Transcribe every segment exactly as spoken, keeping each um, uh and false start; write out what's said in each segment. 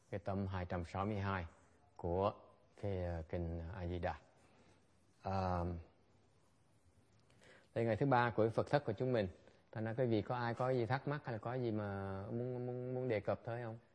cái tâm hai trăm sáu mươi hai của cái kinh A Di Đà. À, đây ngày thứ ba của Phật thất của chúng mình. Thành ra quý vị có ai có gì thắc mắc hay là có gì mà muốn muốn muốn đề cập tới không?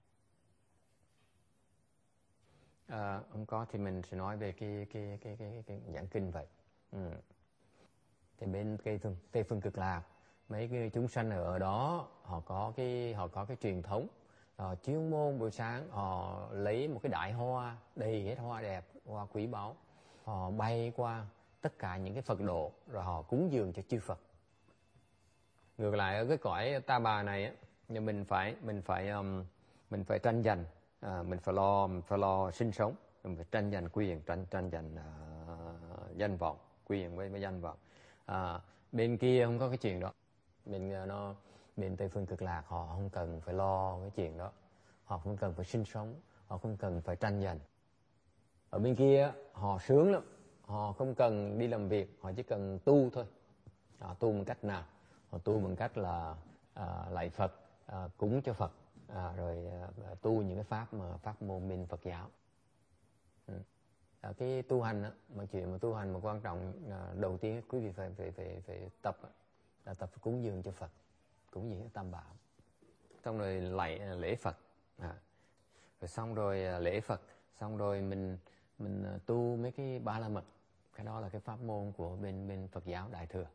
À, không có thì mình sẽ nói về cái cái cái cái, cái giảng kinh vậy. Ừ. Thì bên cây phương, Tây phương Cực Lạc, mấy cái chúng sanh ở đó họ có cái họ có cái truyền thống, họ chuyên môn buổi sáng họ lấy một cái đại hoa đầy hết hoa đẹp, hoa quý báu, họ bay qua tất cả những cái Phật độ rồi họ cúng dường cho chư Phật. Ngược lại ở cái cõi Ta Bà này á, mình phải mình phải um, mình phải tranh giành, à, mình phải lo mình phải lo sinh sống, mình phải tranh giành quyền, tranh tranh giành uh, danh vọng, quyền với, với danh vọng. À, bên kia không có cái chuyện đó. Bên nó bên Tây phương Cực Lạc họ không cần phải lo cái chuyện đó, họ không cần phải sinh sống, họ không cần phải tranh giành. Ở bên kia họ sướng lắm, họ không cần đi làm việc, họ chỉ cần tu thôi. Họ tu bằng cách nào? Họ tu bằng cách là à, lạy Phật, à, cúng cho Phật, à, rồi à, tu những cái pháp mà pháp môn bên Phật giáo. Ừ. À, cái tu hành á, mà chuyện mà tu hành mà quan trọng à, đầu tiên quý vị phải phải phải phải tập là tập cúng dường cho Phật, cúng dường cho Tam Bảo, xong rồi lạy lễ Phật, à, rồi xong rồi lễ Phật, xong rồi mình mình tu mấy cái ba la mật, cái đó là cái pháp môn của bên bên Phật giáo Đại thừa.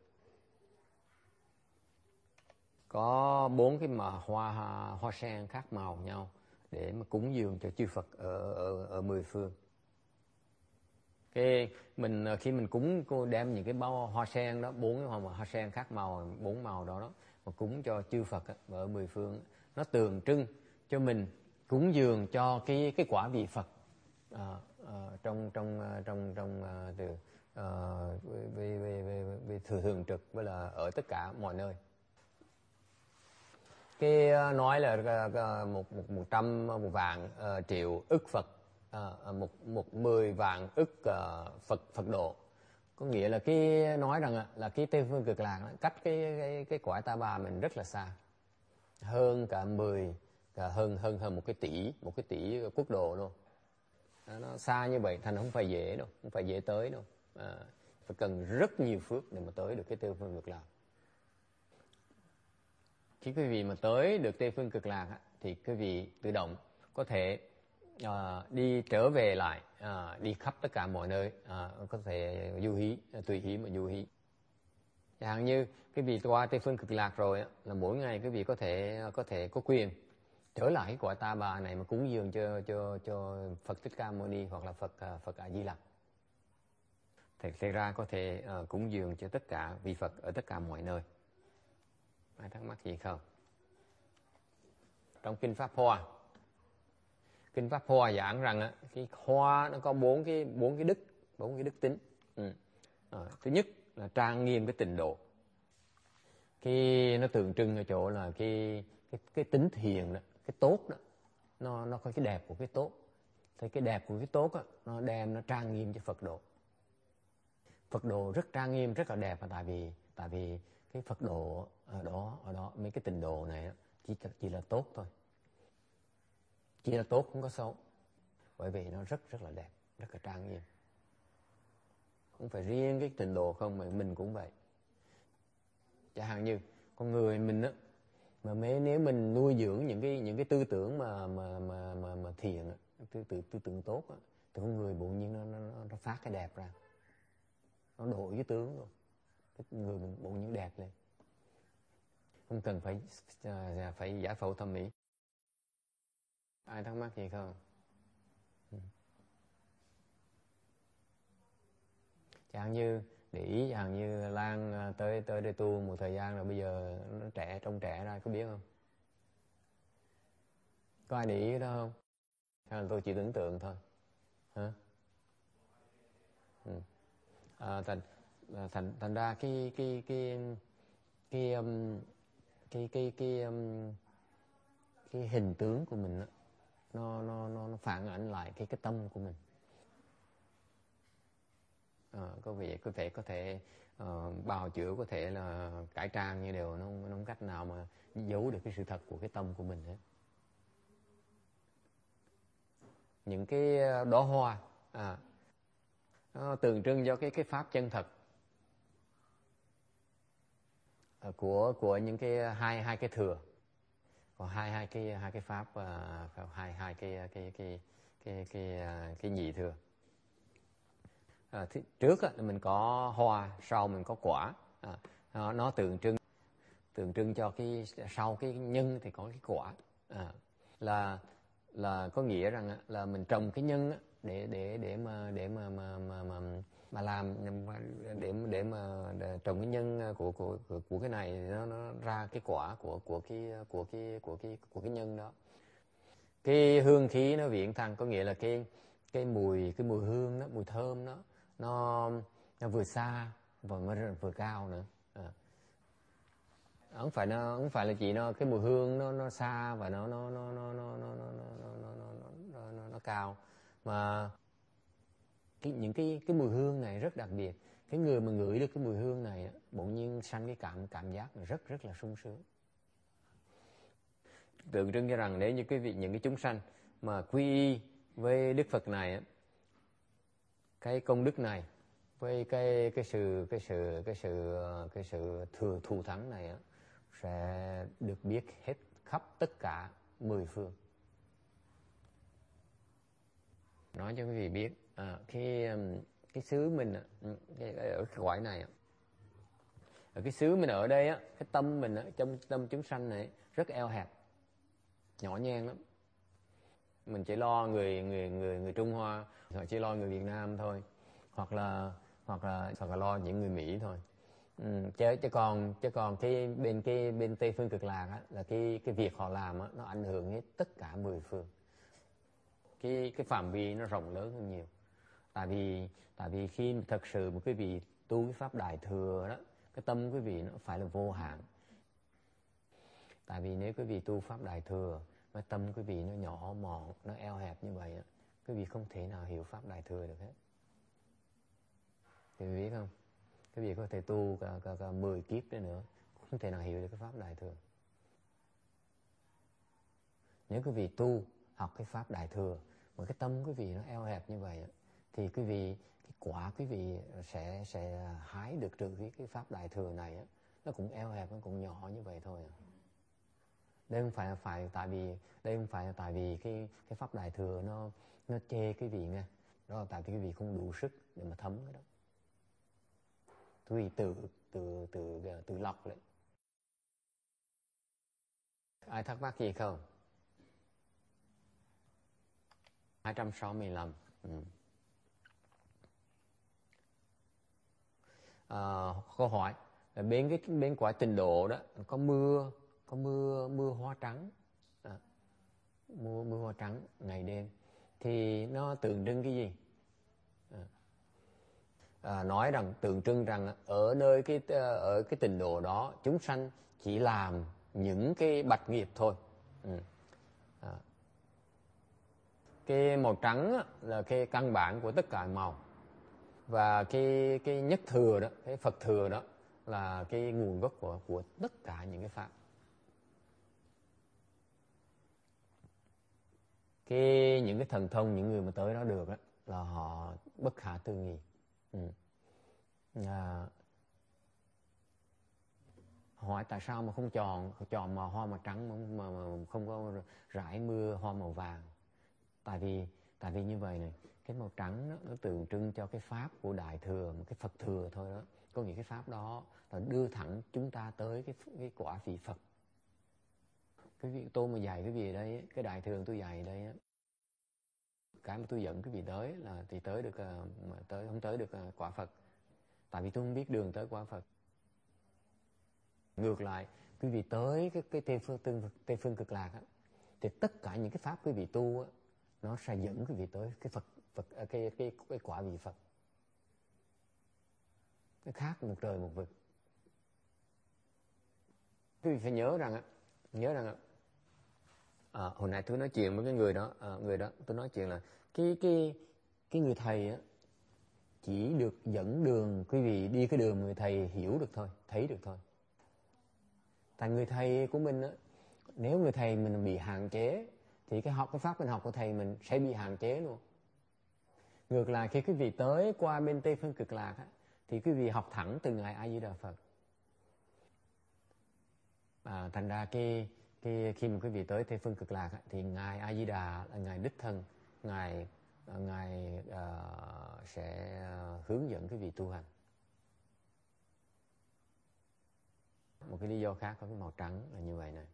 Có bốn cái mà hoa hoa sen khác màu nhau để mà cúng dường cho chư Phật ở ở ở mười phương. Cái mình khi mình cúng cô đem những cái bao hoa sen đó, bốn cái hoa, hoa sen khác màu, bốn màu đó đó mà cúng cho chư Phật ở mười phương, nó tượng trưng cho mình cúng dường cho cái cái quả vị Phật à, à, trong trong trong trong uh, từ uh, về, về, về, về thừa thường trực với là ở tất cả mọi nơi. Cái uh, nói là uh, một một một trăm một vạn uh, triệu ức Phật, uh, một một mười vạn ức uh, Phật Phật độ, có nghĩa là cái nói rằng là cái Tây phương Cực Lạc cách cái cái cái cõi Ta Bà mình rất là xa, hơn cả mười cả hơn hơn hơn một cái tỷ một cái tỷ quốc độ luôn. Đó, nó xa như vậy thành không phải dễ đâu, không phải dễ tới đâu, à, phải cần rất nhiều phước để mà tới được cái Tây phương Cực Lạc. Khi quý vị mà tới được Tây phương Cực Lạc á, thì quý vị tự động có thể à, đi trở về lại, à, đi khắp tất cả mọi nơi, à, có thể du hí, tùy hí mà du hí. Chẳng hạn như quý vị qua Tây phương Cực Lạc rồi á, là mỗi ngày quý vị có thể có thể có quyền trở lại cái cõi Ta Bà này mà cúng dường cho cho cho Phật Thích Ca Mâu Ni hoặc là Phật Phật A Di Lặc. Thật ra có thể uh, cúng dường cho tất cả vị Phật ở tất cả mọi nơi. Ai thắc mắc gì không? Trong kinh Pháp Hoa, kinh Pháp Hoa giảng rằng á, cái hoa nó có bốn cái bốn cái đức, bốn cái đức tính. Ừ. À, thứ nhất là trang nghiêm cái tịnh độ. Cái nó tượng trưng ở chỗ là cái cái cái tính thiện đó, cái tốt đó, nó nó có cái đẹp của cái tốt. Thì cái đẹp của cái tốt á, nó đem nó trang nghiêm cho Phật độ. Phật độ rất trang nghiêm, rất là đẹp, là tại vì tại vì cái Phật độ ở đó ở đó mấy cái tịnh độ này chỉ chỉ là tốt thôi, chỉ là tốt không có xấu, bởi vì nó rất rất là đẹp, rất là trang nghiêm. Không phải riêng cái tịnh độ không mà mình cũng vậy. Chẳng hạn như con người mình á, mà mấy nếu mình nuôi dưỡng những cái những cái tư tưởng mà mà mà mà, mà thiện, tư tưởng tư tưởng tốt á, thì con người bỗng nhiên nó nó nó phát cái đẹp ra, nó đổi cái tướng rồi, cái người mình bỗng nhiên đẹp lên, không cần phải phải giải phẫu thẩm mỹ. Ai thắc mắc gì không? Ừ. Chẳng như để ý, chẳng như Lan tới tới đây tu một thời gian rồi bây giờ nó trẻ, trông trẻ ra, có biết không? Có ai để ý cái đó không? Hay là tôi chỉ tưởng tượng thôi? Hả? Ừ. À, thành thành thành ra cái cái cái cái um, cái cái cái um, cái hình tướng của mình đó, nó nó nó nó phản ảnh lại cái cái tâm của mình. À, có vẻ có thể có thể uh, bào chữa, có thể là cải trang như đều, nó không, nó không cách nào mà giấu được cái sự thật của cái tâm của mình hết. những cái đóa hoa, à, nó tượng trưng cho cái cái pháp chân thật của của những cái hai hai cái thừa, còn hai hai cái hai cái pháp, uh, hai hai cái cái cái cái cái cái, uh, cái nhị thừa. À, th- trước á, mình có hoa, sau mình có quả, à, nó, nó tượng trưng tượng trưng cho cái sau cái nhân thì có cái quả, à, là là có nghĩa rằng là mình trồng cái nhân để để để mà để mà mà mà mà, mà làm để để mà để trồng cái nhân của của của, của cái này nó, nó ra cái quả của của cái của cái của cái của cái nhân đó. Cái hương khí nó viện thăng, có nghĩa là cái cái mùi cái mùi hương đó, mùi thơm đó, nó nó vừa xa và nó vừa cao nữa. À. Không phải nó không phải là chỉ nó cái mùi hương nó nó xa và nó nó nó nó nó nó nó nó nó nó nó nó nó cao, mà cái những cái cái mùi hương này rất đặc biệt. Cái người mà ngửi được cái mùi hương này bỗng nhiên sanh cái cảm cảm giác rất rất là sung sướng. Tượng trưng cho rằng nếu như cái vị những cái chúng sanh mà quy y với Đức Phật này, cái công đức này với cái cái sự cái sự cái sự cái sự thừa thù thắng này sẽ được biết hết khắp tất cả mười phương. Nói cho quý vị biết, à, cái cái xứ mình cái, ở cái cõi này, ở cái xứ mình ở đây á, cái tâm mình á, trong tâm chúng sanh này rất eo hẹp, nhỏ nhen lắm. Mình chỉ lo người người người người Trung Hoa, hoặc chỉ lo người Việt Nam thôi, hoặc là hoặc là hoặc là lo những người Mỹ thôi. Ừ, chứ chứ còn chứ còn cái bên cái bên Tây phương Cực Lạc á, là cái cái việc họ làm á, nó ảnh hưởng hết tất cả mười phương. Cái cái phạm vi nó rộng lớn hơn nhiều. Tại vì tại vì khi thật sự một cái vị tu cái pháp đại thừa đó, cái tâm quý vị nó phải là vô hạn. Tại vì nếu quý vị tu pháp đại thừa mà tâm quý vị nó nhỏ mọn, nó eo hẹp như vậy, quý vị không thể nào hiểu pháp đại thừa được hết. Quý vị biết không? Quý vị có thể tu cả, cả, cả mười kiếp nữa nữa, không thể nào hiểu được cái pháp đại thừa. Nếu quý vị tu học cái pháp đại thừa mà cái tâm quý vị nó eo hẹp như vậy, thì quý vị cái quả quý vị sẽ sẽ hái được trừ cái cái pháp đại thừa này, nó cũng eo hẹp, nó cũng nhỏ như vậy thôi. Đây không phải là phải tại vì đây không phải là tại vì cái cái pháp đại thừa nó nó chê cái vị nghe, đó là tại vì cái vị không đủ sức để mà thấm cái đó. Quý vị tự tự tự tự lọc lại. Ai thắc mắc gì không? hai trăm sáu mươi lăm. Ừ. À, câu hỏi là bên cái bên quả trình độ đó có mưa có mưa mưa hoa trắng, à, mưa mưa hoa trắng ngày đêm thì nó tượng trưng cái gì? À, à, nói rằng tượng trưng rằng ở nơi cái ở cái trình độ đó chúng sanh chỉ làm những cái bạch nghiệp thôi. Ừ. À. Cái màu trắng là cái căn bản của tất cả màu, và cái cái nhất thừa đó, cái Phật thừa đó là cái nguồn gốc của của tất cả những cái pháp. Cái những cái thần thông, những người mà tới đó được đó, là họ bất khả tư nghị. Ừ. À, hỏi tại sao mà không chọn chọn mà hoa màu trắng mà, mà, mà không có rải mưa hoa màu vàng? Tại vì tại vì như vậy này, cái màu trắng đó, nó tượng trưng cho cái pháp của đại thừa, một cái Phật thừa thôi đó. Có nghĩa cái pháp đó là đưa thẳng chúng ta tới cái cái quả vị Phật. Cái vị tôi mà dạy cái gì ở đây, cái đại thừa tôi dạy ở đây, cái mà tôi dẫn cái vị tới là thì tới được mà tới không tới được quả Phật. Tại vì tôi không biết đường tới quả Phật. Ngược lại, quý vị tới cái cái tây phương tây, tây phương Cực Lạc á, thì tất cả những cái pháp quý vị tu á, nó sẽ dẫn quý vị tới cái Phật Phật cái cái cái, cái quả vị Phật. Nó khác một trời một vực. Quý vị phải nhớ rằng á, nhớ rằng á, à, hồi nãy tôi nói chuyện với cái người đó, à, người đó tôi nói chuyện là cái cái cái người thầy á chỉ được dẫn đường quý vị đi cái đường người thầy hiểu được thôi, thấy được thôi. Tại người thầy của mình á, nếu người thầy mình bị hạn chế thì cái học cái pháp mình học của thầy mình sẽ bị hạn chế luôn. Ngược lại khi quý vị tới qua bên Tây Phương Cực Lạc á, thì quý vị học thẳng từ ngài A Di Đà Phật. À, thành ra cái, cái khi mà quý vị tới Tây Phương Cực Lạc á, thì ngài A Di Đà là ngài đích thân, ngài ngài uh, sẽ hướng dẫn quý vị tu hành. Một cái lý do khác có cái màu trắng là như vậy này.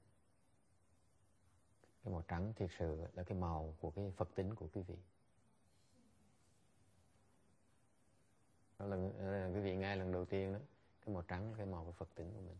Cái màu trắng thiệt sự là cái màu của cái Phật tính của quý vị. Đó là, là quý vị nghe lần đầu tiên đó, cái màu trắng là cái màu của Phật tính của mình.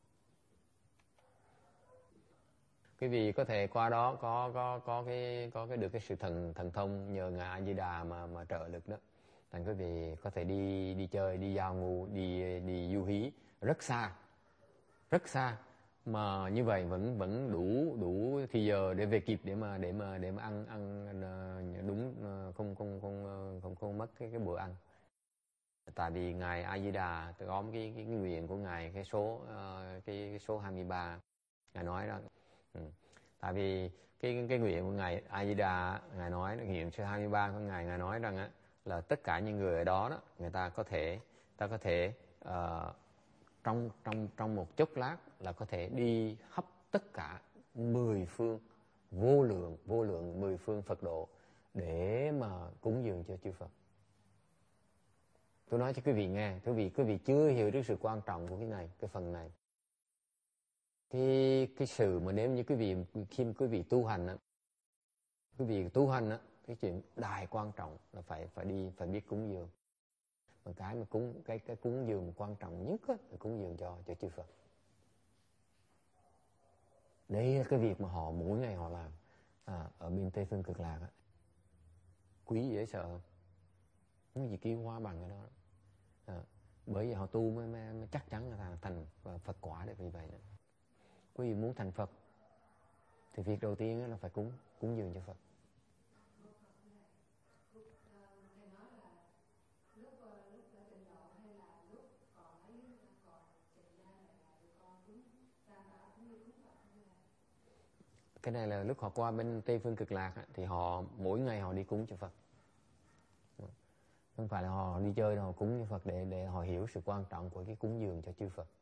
Quý vị có thể qua đó có có có cái có cái được cái sự thần thần thông nhờ ngài A Di Đà mà mà trợ lực đó. Thành quý vị có thể đi đi chơi, đi giao ngu, đi đi du hí rất xa, rất xa mà như vậy vẫn vẫn đủ đủ thì giờ để về kịp để mà để mà để mà ăn ăn đúng, không không không không không mất cái cái bữa ăn. Tại vì ngài A Di Đà có cái cái, cái nguyện của ngài, cái số uh, cái, cái số hai mươi ba, ngài nói đó. Ừ. Tại vì cái cái nguyện của ngài A Di Đà, ngài nói nguyện số hai mươi ba của ngài, ngài nói rằng á là tất cả những người ở đó đó, người ta có thể ta có thể uh, trong trong trong một chốc lát là có thể đi hấp tất cả mười phương vô lượng vô lượng mười phương Phật độ để mà cúng dường cho chư Phật. Tôi nói cho quý vị nghe, quý vị quý vị chưa hiểu được sự quan trọng của cái này, cái phần này. Cái cái sự mà nếu như quý vị khi quý vị tu hành á, quý vị tu hành á, cái chuyện đại quan trọng là phải phải đi phải biết cúng dường. Mà cái mà cúng cái cái cúng dường quan trọng nhất á, là cúng dường cho cho chư Phật. Đây là cái việc mà họ mỗi ngày họ làm à, ở bên Tây Phương Cực Lạc á. Quý dễ sợ không? Không có gì kêu hóa bằng cái đó. À, bởi vì họ tu mới, mới, mới chắc chắn là thành Phật quả được vì vậy. Đó. Quý vị muốn thành Phật thì việc đầu tiên là phải cúng cúng dường cho Phật. Cái này là lúc họ qua bên Tây Phương Cực Lạc thì họ mỗi ngày họ đi cúng cho Phật. Không phải là họ đi chơi đâu, họ cúng cho Phật để để họ hiểu sự quan trọng của cái cúng dường cho chư Phật.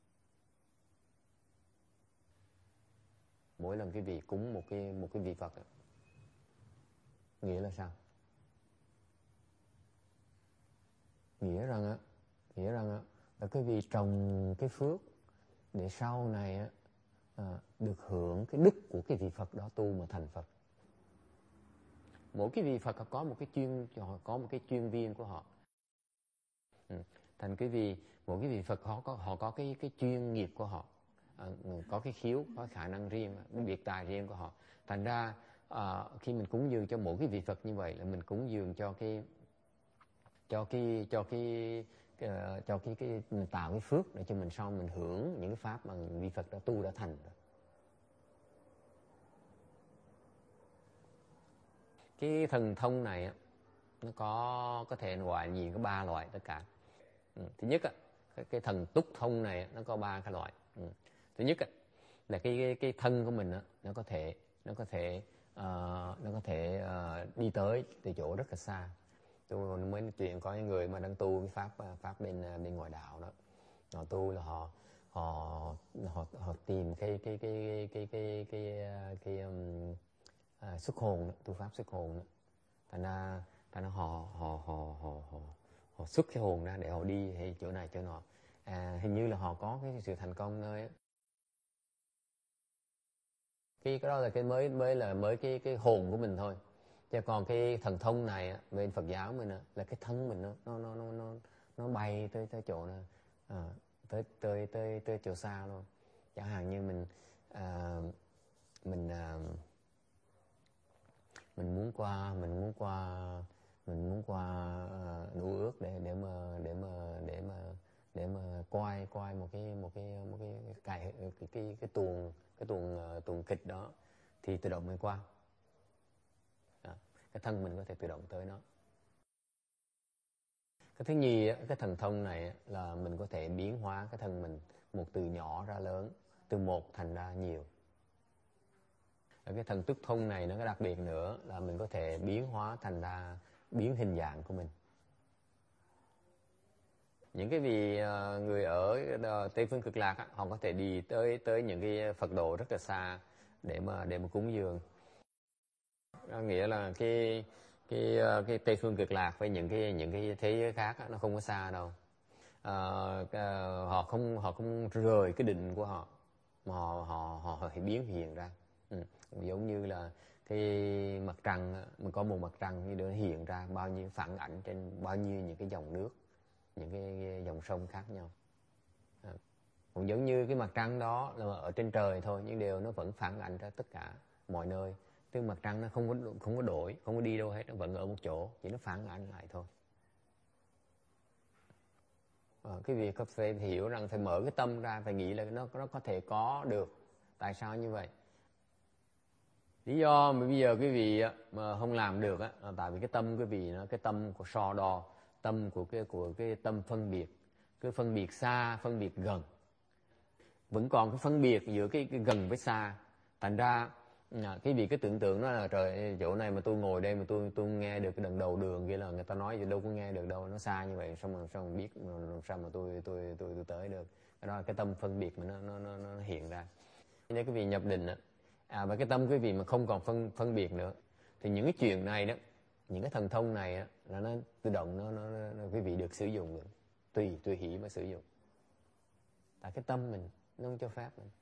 Mỗi lần cái vị cúng một cái một cái vị Phật ấy, nghĩa là sao? Nghĩa rằng á, nghĩa rằng á là cái vị trồng cái phước để sau này á à, được hưởng cái đức của cái vị Phật đó tu mà thành Phật. Mỗi cái vị Phật có một cái chuyên có một cái chuyên viên của họ. Ừ. Thành cái vị mỗi cái vị Phật họ có họ có cái cái chuyên nghiệp của họ, à, có cái khiếu, có khả năng riêng, cái biệt tài riêng của họ. Thành ra à, khi mình cúng dường cho mỗi cái vị Phật như vậy là mình cúng dường cho cái cho cái cho cái uh, cho cái cái mình tạo cái phước để cho mình sau mình hưởng những cái pháp mà vị Phật đã tu đã thành rồi. Cái thần thông này á, nó có có thể gọi nhiều, có ba loại tất cả. Ừ. Thứ nhất á, cái, cái thần túc thông này nó có ba cái loại. Ừ. Thứ nhất á, là cái, cái cái thân của mình á, nó có thể nó có thể uh, nó có thể uh, đi tới từ chỗ rất là xa. Tôi mới nói chuyện có những người mà đang tu cái pháp pháp bên bên ngoại đạo đó, họ tu là họ họ họ, họ tìm cái cái cái cái cái cái cái, cái um, à, xuất hồn đó, tu pháp xuất hồn đó. Thành ra thành ra họ họ họ họ họ họ xuất cái hồn ra để họ đi hay chỗ này chỗ nọ. À, hình như là họ có cái sự thành công nơi á. Cái cái đó là cái mới mới là mới cái cái hồn của mình thôi. Chứ còn cái thần thông này á, bên Phật giáo mình á, là cái thân mình nó nó nó nó nó, nó bay tới tới chỗ này, à, tới tới tới tới chỗ xa luôn. Chẳng hạn như mình à, mình à, mình muốn qua mình muốn qua mình muốn qua uh, núi ước để để mà để mà để mà để mà quay quay một cái một cái một cái cái cái cái cái, cái tuồng cái tuồng uh, tuồng kịch đó thì tự động mới qua. À, cái thân mình có thể tự động tới nó. Cái thứ nhì cái thần thông này là mình có thể biến hóa cái thân mình một từ nhỏ ra lớn, từ một thành ra nhiều. Ở cái thần túc thông này nó có đặc biệt nữa là mình có thể biến hóa thành ra biến hình dạng của mình. Những cái vị người ở Tây phương Cực Lạc họ có thể đi tới tới những cái Phật độ rất là xa để mà để mà cúng dường. Nghĩa là cái cái cái Tây phương Cực Lạc với những cái những cái thế giới khác nó không có xa đâu. À, họ không họ không rời cái định của họ mà họ họ họ phải biến hiện ra. Ừ. Giống như là cái mặt trăng, mình có một mặt trăng như đó hiện ra bao nhiêu phản ảnh trên bao nhiêu những cái dòng nước, những cái dòng sông khác nhau. À. Cũng giống như cái mặt trăng đó là ở trên trời thôi, nhưng điều nó vẫn phản ảnh ra tất cả mọi nơi. Tức mặt trăng nó không có không có đổi, không có đi đâu hết, nó vẫn ở một chỗ, chỉ nó phản ảnh lại thôi. À, cái việc phải hiểu rằng phải mở cái tâm ra, phải nghĩ là nó nó có thể có được. Tại sao như vậy? Lý do mà bây giờ quý vị mà không làm được á, là tại vì cái tâm quý vị nó cái tâm của so đo, tâm của cái của cái tâm phân biệt, cái phân biệt xa, phân biệt gần, vẫn còn cái phân biệt giữa cái, cái gần với xa. Thành ra cái vị cái tưởng tượng đó là trời, chỗ này mà tôi ngồi đây mà tôi tôi nghe được cái đằng đầu đường kia là người ta nói gì đâu có nghe được đâu, nó xa như vậy, sao mà sao mà biết, sao mà tôi tôi tôi tôi tới được. Cái đó là cái tâm phân biệt mà nó nó nó, nó hiện ra. Nếu quý vị nhập định á, à, và cái tâm quý vị mà không còn phân phân biệt nữa, thì những cái chuyện này đó, những cái thần thông này á, là nó tự động nó, nó, nó, nó quý vị được sử dụng được, tùy tùy hỷ mà sử dụng. Tại cái tâm mình nó không cho phép mình.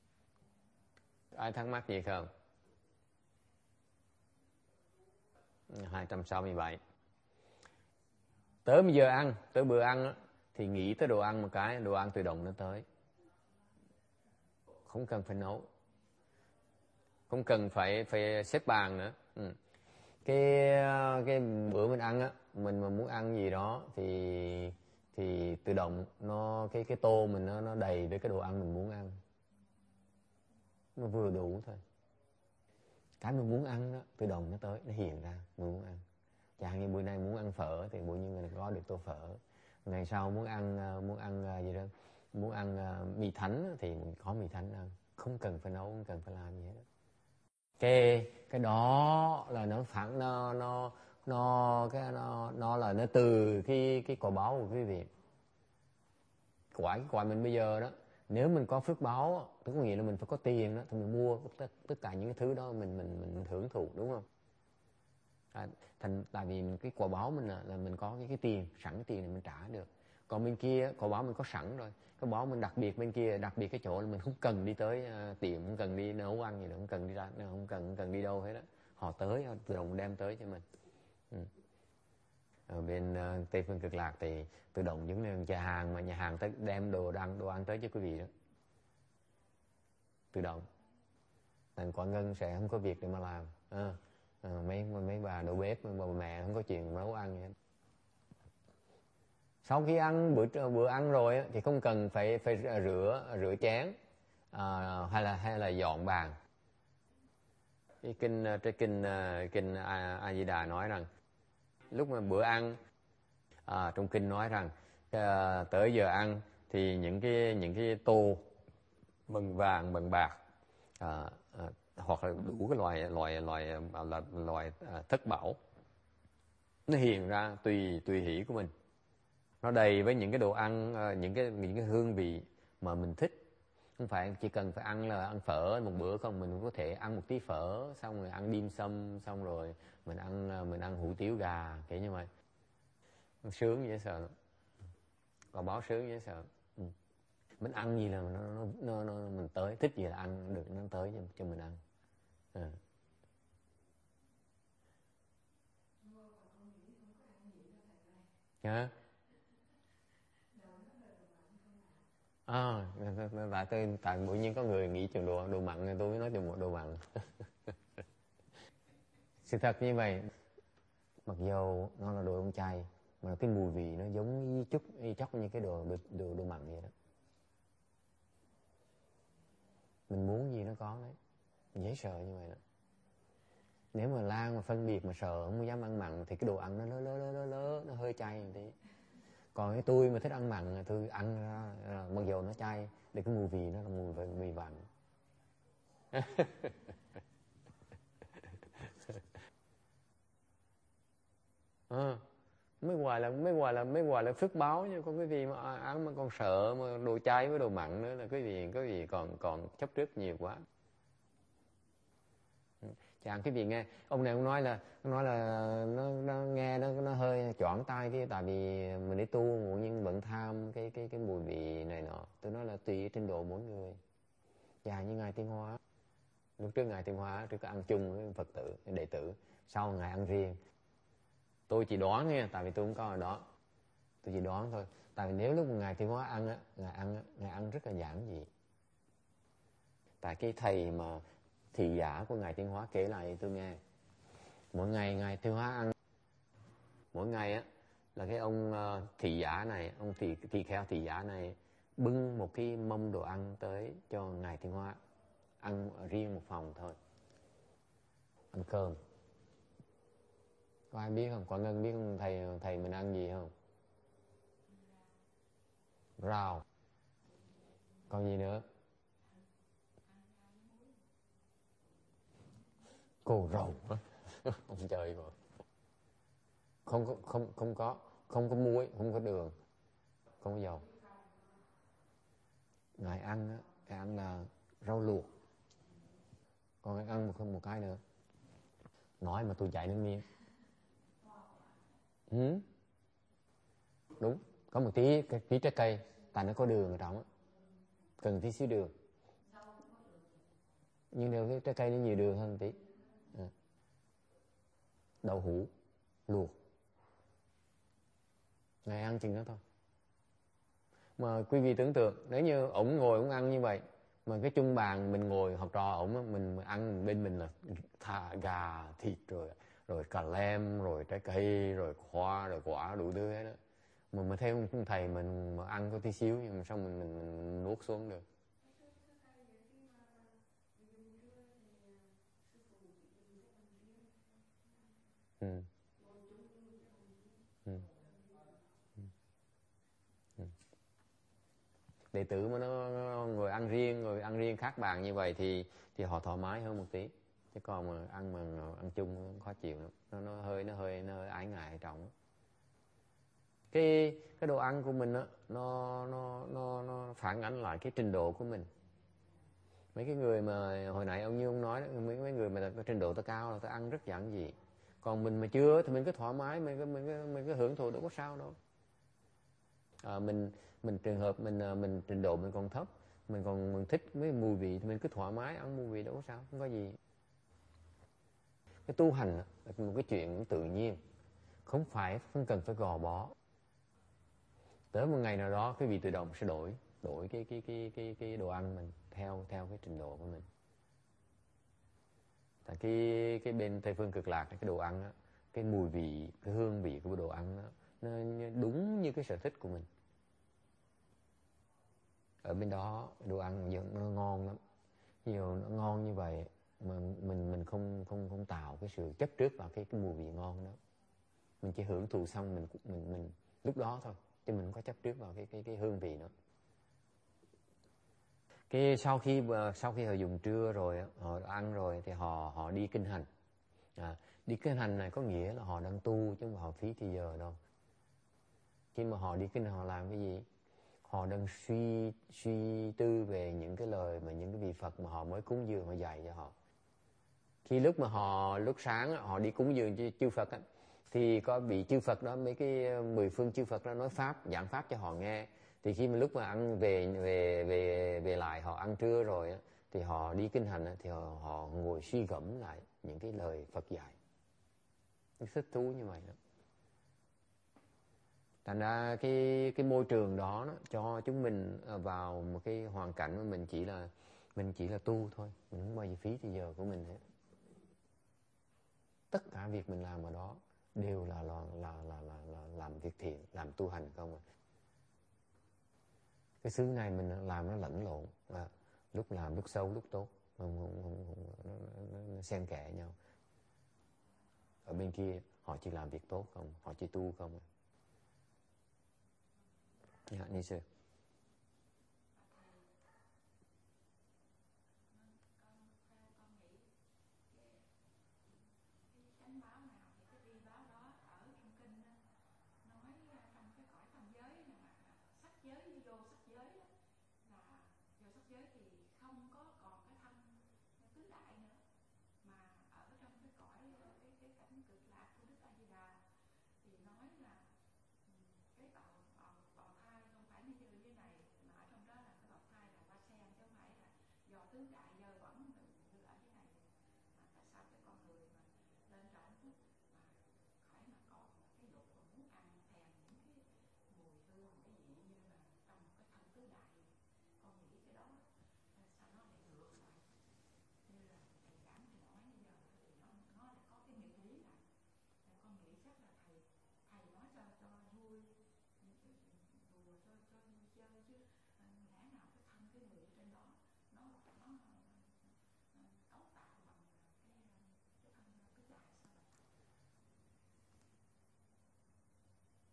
Ai thắc mắc gì không? hai trăm sáu mươi bảy. Tới bây giờ ăn, tới bữa ăn á, thì nghĩ tới đồ ăn một cái, đồ ăn tự động nó tới. Không cần phải nấu, không cần phải phải xếp bàn nữa. Ừ. Cái cái bữa mình ăn á, mình mà muốn ăn gì đó thì thì tự động nó cái cái tô mình nó nó đầy với cái đồ ăn mình muốn ăn. Nó vừa đủ thôi. Cái mình muốn ăn đó, tự động nó tới, nó hiện ra mình muốn ăn. Chẳng hạn như bữa nay muốn ăn phở thì bữa như mình có được tô phở. Ngày sau muốn ăn muốn ăn gì đó, muốn ăn mì thánh thì mình có mì thánh ăn, không cần phải nấu, không cần phải làm gì hết. Cái cái đó là nó phản nó nó nó cái nó nó là nó từ cái cái quả báo của quý vị. Quả cái quả mình bây giờ đó, nếu mình có phước báo, tức có nghĩa là mình phải có tiền đó thì mình mua tất, tất cả những cái thứ đó mình mình mình hưởng thụ, đúng không? À, thành tại vì cái quả báo mình là, là mình có cái, cái tiền sẵn, tiền này mình trả được. Còn bên kia quả báo mình có sẵn rồi, cái báo mình đặc biệt bên kia, đặc biệt cái chỗ là mình không cần đi tới uh, tiệm, không cần đi nấu ăn gì nữa, không cần đi ra, không cần không cần đi đâu hết đó, họ tới họ tự động đem tới cho mình. Ừ. Ở bên uh, Tây phương Cực Lạc thì tự động những nhà hàng mà nhà hàng tới đem đồ ăn đồ ăn tới cho quý vị đó, tự động. Thành quả ngân sẽ không có việc để mà làm. À. À, mấy mấy bà đầu bếp, bà mẹ không có chuyện nấu ăn vậy. Sau khi ăn bữa bữa ăn rồi thì không cần phải phải rửa rửa chén à, hay là hay là dọn bàn. Cái kinh trên kinh kinh A Di Đà nói rằng lúc mà bữa ăn à, trong kinh nói rằng à, tới giờ ăn thì những cái những cái tô bằng vàng bằng bạc à, à, hoặc là đủ cái loại loại loại là loại à, thất bảo nó hiện ra tùy tùy hỷ của mình, nó đầy với những cái đồ ăn, những cái những cái hương vị mà mình thích. Không phải chỉ cần phải ăn là ăn phở một bữa không, mình cũng có thể ăn một tí phở, xong rồi ăn dim sum, xong rồi mình ăn mình ăn hủ tiếu gà kiểu như vậy, sướng dễ sợ, còn báo sướng dễ sợ. Ừ. Mình ăn gì là nó, nó, nó, nó mình tới, thích gì là ăn được, nó tới cho, cho mình ăn. À. Hả? À, tại tôi tại bỗng nhiên có người nghĩ trường đồ đồ mặn, tôi mới nói trường một đồ mặn. Sự thật như vậy, mặc dầu nó là đồ ăn chay mà cái mùi vị nó giống y chút y chóc như cái đồ đồ đồ mặn vậy đó. Mình muốn gì nó có đấy, dễ sợ như vậy đó. Nếu mà Lan mà phân biệt mà sợ không dám ăn mặn thì cái đồ ăn nó lớ lớ lớ lớ, lớ nó hơi cay một tí. Còn cái tôi mà thích ăn mặn, tôi ăn ra mặc dầu nó chay để cái mùi vị nó là mùi vị mì vặn. à, mới gọi là mới gọi là mới gọi là phước báo, chứ còn cái gì mà ăn mà còn sợ mà đồ chay với đồ mặn nữa là cái gì cái gì còn còn chấp trước nhiều quá. Chẳng cái gì nghe ông này ông nói là ông nói là nó, nó nghe nó nó hơi choáng tai, cái tại vì mình đi tu nhưng vẫn tham cái cái cái mùi vị này nọ. Tôi nói là tùy trình độ mỗi người. Và như ngài Tiên Hóa, lúc trước ngài Tiên Hóa trước ăn chung với Phật tử đệ tử, sau ngài ăn riêng. Tôi chỉ đoán nha, tại vì tôi không có ở đó, tôi chỉ đoán thôi. Tại vì nếu lúc mà ngài Tiên Hóa ăn á, ngài ăn á, ngài ăn rất là giản dị. Tại cái thầy mà thị giả của ngài Tiên Hóa kể lại tôi nghe, mỗi ngày ngài Tiên Hóa ăn, mỗi ngày á là cái ông uh, thị giả này, ông thị thị kheo thị giả này bưng một cái mâm đồ ăn tới cho ngài Tiên Hóa ăn ở riêng một phòng thôi, ăn cơm. Có ai biết không? Quảng Ngân biết không? Thầy thầy mình ăn gì không? Rau. Còn gì nữa? Cô rầu đó. Ông trời mà. Không có không không có không có muối, không có đường, không có dầu. Ngài ăn á, ngài ăn là rau luộc. Còn ngài ăn một một cái nữa. Nói mà tôi chảy nước miếng. Ừ. Đúng, có một tí cái tí trái cây, tại nó có đường ở trong á. Cần tí xíu đường. Nhưng nếu cái trái cây nó nhiều đường hơn tí. À. Đậu hũ luộc. Ngài ăn chừng đó thôi. Mà quý vị tưởng tượng, nếu như ổng ngồi ổng ăn như vậy, mà cái chung bàn mình ngồi học trò ổng, mình ăn bên mình là thà gà, thịt rồi rồi cà lem, rồi trái cây, rồi khoa, rồi quả đủ thứ hết đó. Mà mà theo ông thầy mình mà ăn có tí xíu, nhưng mà sao mình, mình, mình nuốt xuống được. Ừ. Ừ. Ừ. Đệ tử mà nó, nó người ăn riêng, người ăn riêng khác bàn như vậy thì thì họ thoải mái hơn một tí. Chứ còn mà ăn mà ăn chung khó chịu lắm. Nó nó hơi nó hơi nó hơi ái ngại trọng. Cái cái đồ ăn của mình á, nó nó nó nó phản ánh lại cái trình độ của mình. Mấy cái người mà hồi nãy ông như ông nói đó, mấy mấy người mà có trình độ ta cao là ta ăn rất giản dị. Còn mình mà chưa thì mình cứ thoải mái, mình cứ mình cứ mình cứ hưởng thụ, đâu có sao đâu. À, mình mình trường hợp mình mình trình độ mình còn thấp, mình còn mình thích mấy mùi vị thì mình cứ thoải mái ăn mùi vị, đâu có sao, không có gì. Cái tu hành là một cái chuyện tự nhiên, không phải không cần phải gò bó. Tới một ngày nào đó cái vị tự động sẽ đổi đổi cái cái cái cái cái đồ ăn mình theo theo cái trình độ của mình. Tại cái cái bên Tây phương Cực Lạc, cái đồ ăn đó, cái mùi vị, cái hương vị của đồ ăn đó, nó đúng như cái sở thích của mình. Ở bên đó đồ ăn nó ngon lắm, nhiều nó ngon như vậy mà mình mình không không không tạo cái sự chấp trước vào cái cái mùi vị ngon đó. Mình chỉ hưởng thụ xong mình mình mình lúc đó thôi, chứ mình không có chấp trước vào cái cái cái hương vị nữa. Cái sau khi sau khi họ dùng trưa rồi, họ ăn rồi thì họ họ đi kinh hành. À, đi kinh hành này có nghĩa là họ đang tu chứ không phải họ phí thì giờ đâu. Khi mà họ đi kinh hành họ làm cái gì? Họ đang suy suy tư về những cái lời mà những cái vị Phật mà họ mới cúng dường họ dạy cho họ. Khi lúc mà họ lúc sáng họ đi cúng dường chư Phật á, thì có vị chư Phật đó, mấy cái mười phương chư Phật đó nói pháp, giảng pháp cho họ nghe. Thì khi mà lúc mà ăn về về về về lại họ ăn trưa rồi á, thì họ đi kinh hành á, thì họ, họ ngồi suy gẫm lại những cái lời Phật dạy. Nó thích thú như vậy đó. Thành ra cái cái môi trường đó, đó cho chúng mình vào một cái hoàn cảnh mà mình chỉ là mình chỉ là tu thôi, mình không bao giờ phí thì giờ của mình hết. Tất cả việc mình làm ở đó đều là là là là là, là làm việc thiện, làm tu hành không à. Cái xứ này mình làm nó lẫn lộn, à, lúc làm lúc xấu lúc tốt, không, không, không, không, nó, nó, nó xen kẽ nhau. Ở bên kia họ chỉ làm việc tốt không, họ chỉ tu không à. Dạ, ni sư.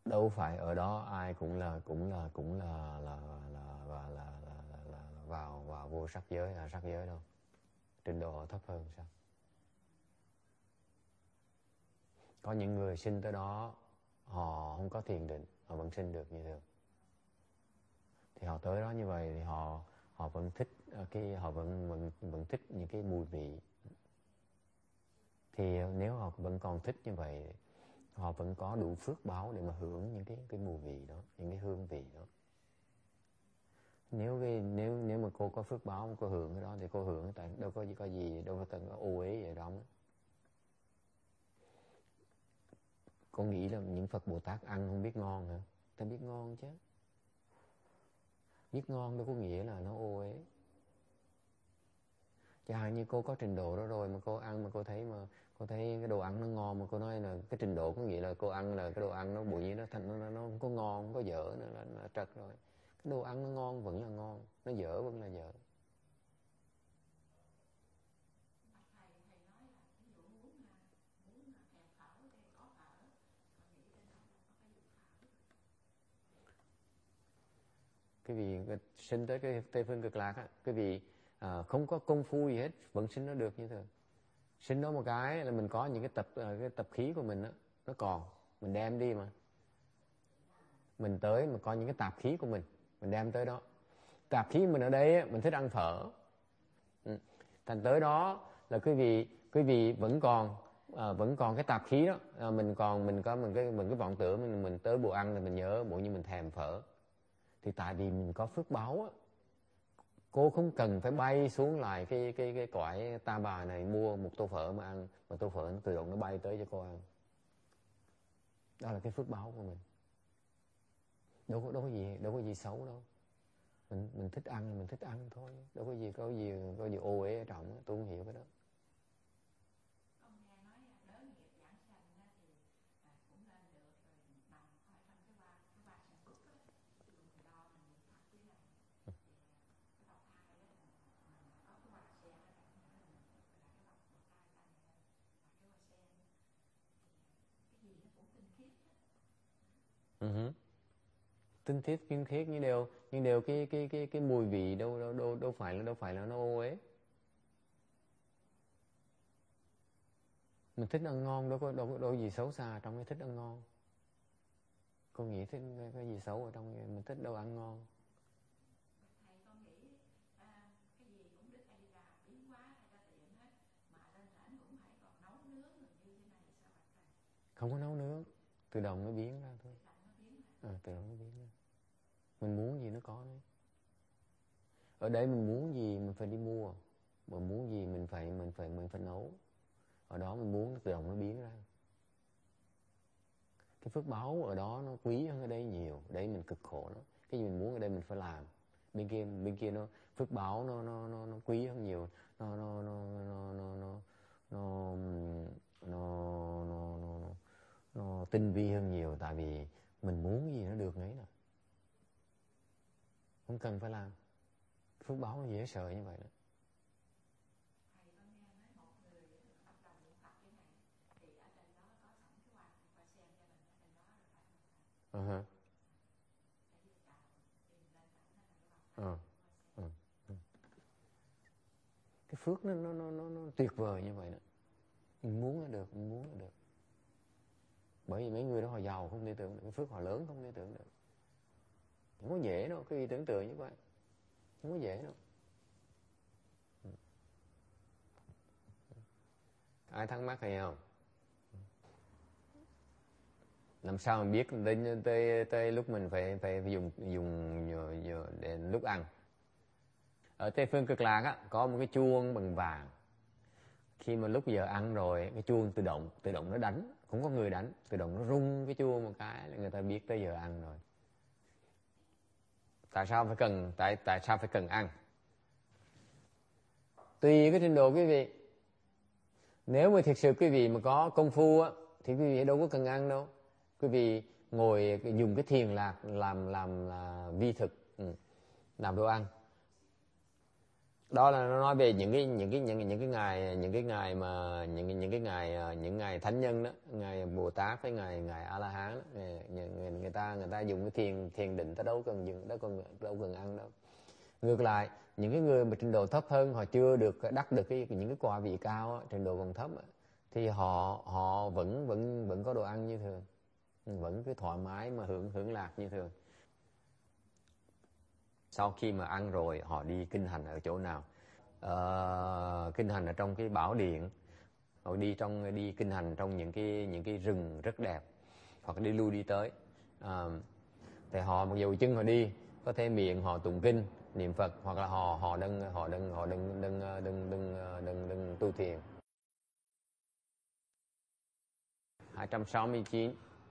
đâu phải ở đó ai cũng là cũng là cũng là là là là, là, là, là, là vào vào vô sắc giới là sắc giới đâu. Trình độ họ thấp hơn sao? Có những người sinh tới đó họ không có thiền định, họ vẫn sinh được như thường. Thì họ tới đó như vậy thì họ họ vẫn thích cái họ vẫn vẫn vẫn thích những cái mùi vị. Thì nếu họ vẫn còn thích như vậy, họ vẫn có đủ phước báo để mà hưởng những cái cái mùi vị đó, những cái hương vị đó. Nếu cái nếu nếu mà cô có phước báo, cô hưởng cái đó thì cô hưởng, tại đâu có có gì, đâu có cần có ô uế vậy đó. Cô nghĩ là những Phật Bồ Tát ăn không biết ngon hả? Ta biết ngon chứ. Biết ngon đâu có nghĩa là nó ô uế. Chẳng hạn như cô có trình độ đó rồi mà cô ăn mà cô thấy mà cô thấy cái đồ ăn nó ngon mà cô nói là cái trình độ có nghĩa là cô ăn là cái đồ ăn nó bụi như nó thành nó, nó không có ngon, không có dở nữa là, là trật rồi. Cái đồ ăn nó ngon vẫn là ngon, nó dở vẫn là dở. Cái vị sinh tới cái Tây Phương Cực Lạc á, cái vị à, không có công phu gì hết vẫn sinh nó được như thường. Sinh đó một cái là mình có những cái tập cái tập khí của mình á, nó còn mình đem đi mà. Mình tới mà có những cái tạp khí của mình, mình đem tới đó. Tạp khí mình ở đây á, mình thích ăn phở. Ừ. Thành tới đó là quý vị quý vị vẫn còn à, vẫn còn cái tạp khí đó, à, mình còn mình có mình cái mình cái vọng tưởng mình mình tới bữa ăn là mình nhớ bộ như mình thèm phở. Thì tại vì mình có phước báo á, cô không cần phải bay xuống lại cái cái cái cõi Ta Bà này mua một tô phở mà ăn, mà tô phở nó tự động nó bay tới cho cô ăn. Đó là cái phước báo của mình. Đâu có đâu có gì đâu có gì xấu đâu. Mình mình thích ăn mình thích ăn thôi, đâu có gì có gì có gì ô uế ở trong, tôi không hiểu cái đó. Uh-huh. Tinh khiết tinh khiết nhưng đều nhưng đều cái cái cái cái mùi vị đâu đâu đâu đâu phải là đâu phải là nó ô uế. Mình thích ăn ngon đâu có đâu có đâu có gì xấu xa trong cái thích ăn ngon. Cô nghĩ thích cái gì xấu ở trong mình thích đâu ăn ngon. Không có nấu nướng, tự động nó biến ra thôi. À, tự động nó biến ra. Mình muốn gì nó có đấy. Ở đây mình muốn gì mình phải đi mua, mà muốn gì mình phải mình phải mình phải nấu. Ở đó mình muốn tự động nó biến ra. Cái phước báo ở đó nó quý hơn ở đây nhiều. Ở đây mình cực khổ nó. Cái gì mình muốn ở đây mình phải làm. Bên kia bên kia nó phước báo nó nó nó nó quý hơn nhiều. Nó nó nó nó nó nó nó nó nó nó nó tinh vi hơn nhiều, tại vì mình muốn gì nó được nấy nè. Không cần phải làm. Phước báo nó dễ sợ như vậy đó. Uh-huh. Uh, uh, uh. Cái phước nó nó nó nó, nó tuyệt vời như vậy đó. Mình muốn là được, mình muốn là được. Bởi vì mấy người đó họ giàu không thể tưởng được, cái phước họ lớn không thể tưởng được. Không có dễ đâu, cái gì tưởng tượng như vậy. Không có dễ đâu. Ai thắc mắc hay không? Làm sao mình biết đến tới, tới lúc mình phải phải, phải dùng dùng để lúc ăn. Ở Tây Phương Cực Lạc á, có một cái chuông bằng vàng. Khi mà lúc giờ ăn rồi, cái chuông tự động tự động nó đánh, không có người đánh, tự động nó rung cái chuông một cái là người ta biết tới giờ ăn rồi. Tại sao phải cần tại tại sao phải cần ăn? Tùy cái trình độ quý vị. Nếu mà thực sự quý vị mà có công phu á thì quý vị đâu có cần ăn đâu. Quý vị ngồi dùng cái thiền lạc làm làm là vi thực, ừ, làm đồ ăn. Đó là nó nói về những cái những cái những những cái ngày những cái ngày mà những những cái ngày những ngày thánh nhân đó, ngày Bồ Tát với ngày ngày A La Hán đó. Người, người, người ta người ta dùng cái thiền thiền định, ta đâu cần dừng, đâu cần đâu cần ăn đâu. Ngược lại, những cái người mà trình độ thấp hơn, họ chưa được đắc được cái những cái quả vị cao á, trình độ còn thấp á, thì họ họ vẫn vẫn vẫn có đồ ăn như thường, vẫn cứ thoải mái mà hưởng hưởng lạc như thường. Sau khi mà ăn rồi, họ đi kinh hành ở chỗ nào? Ờ, kinh hành ở trong cái bảo điện, họ đi trong đi kinh hành trong những cái những cái rừng rất đẹp, hoặc đi lui đi tới. À, thì họ mặc dù chân họ đi, có thể miệng họ tụng kinh niệm Phật, hoặc là họ họ đang họ đang họ đang đang đang đang đang đang tu thiền. hai trăm sáu mươi chín.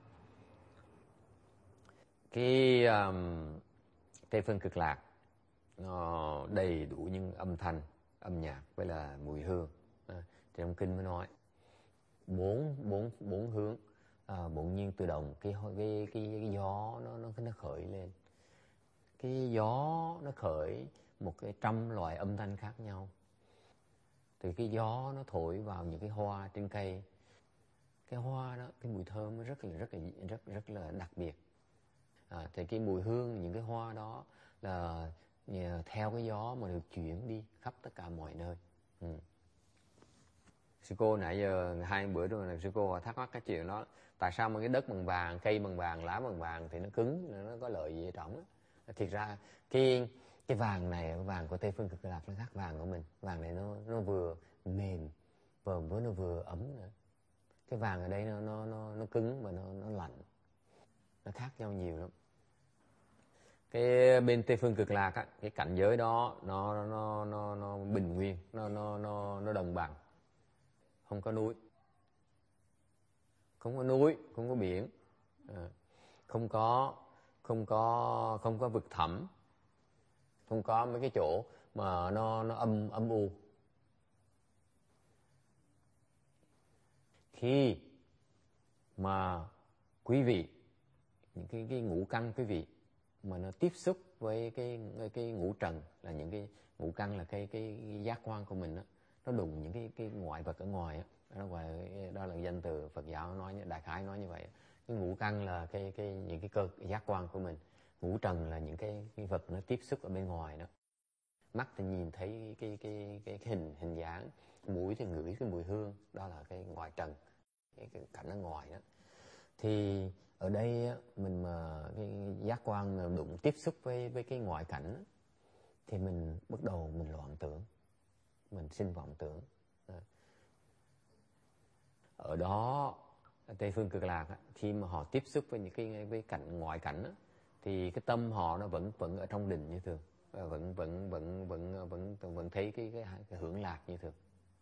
Cái um, Tây phương cực lạc nó đầy đủ những âm thanh, âm nhạc với là mùi hương. À, trong kinh mới nói bốn bốn bốn hướng, à, bỗng nhiên tự động cái cái cái, cái gió nó nó nó khởi lên. Cái gió nó khởi một cái trăm loại âm thanh khác nhau. Từ cái gió nó thổi vào những cái hoa trên cây, cái hoa đó, cái mùi thơm nó rất là rất là rất rất là đặc biệt. À, thì cái mùi hương những cái hoa đó là theo cái gió mà được chuyển đi khắp tất cả mọi nơi. Ừ. Sư cô nãy giờ hai bữa rồi là sư cô thắc mắc cái chuyện đó, tại sao mà cái đất bằng vàng, cây bằng vàng, lá bằng vàng thì nó cứng, nó có lợi gì ở trong đó. Thiệt ra cái cái vàng này, cái vàng của Tây phương cực lạc nó khác vàng của mình. Vàng này nó nó vừa mềm và với nó vừa ấm nữa. Cái vàng ở đây nó nó nó nó cứng và nó nó lạnh, nó khác nhau nhiều lắm. Cái bên Tây phương cực lạc á, cái cảnh giới đó nó nó nó nó bình nguyên, nó nó nó nó đồng bằng, không có núi, không có núi, không có biển, à, không có không có không có vực thẳm, không có mấy cái chỗ mà nó nó âm âm u. Khi mà quý vị, những cái cái ngũ căn quý vị mà nó tiếp xúc với cái cái, cái ngũ trần, là những cái ngũ căn là cái cái, cái giác quan của mình đó, nó đụng những cái cái ngoại vật ở ngoài á, đó là đó là danh từ Phật giáo nói, đại khái nói như vậy. Cái ngũ căn là cái cái những cái cơ giác quan của mình, ngũ trần là những cái, cái vật nó tiếp xúc ở bên ngoài đó. Mắt thì nhìn thấy cái cái cái, cái hình hình dáng, mũi thì ngửi cái mùi hương, đó là cái ngoại trần, cái, cái cảnh ở ngoài đó. Thì ở đây mình mà cái giác quan mà đụng tiếp xúc với với cái ngoại cảnh thì mình bắt đầu mình loạn tưởng, mình sinh vọng tưởng. Ở đó Tây phương cực lạc khi mà họ tiếp xúc với những cái với cảnh ngoại cảnh thì cái tâm họ nó vẫn vẫn ở trong định như thường, vẫn vẫn vẫn vẫn vẫn vẫn thấy cái cái, cái hưởng lạc như thường.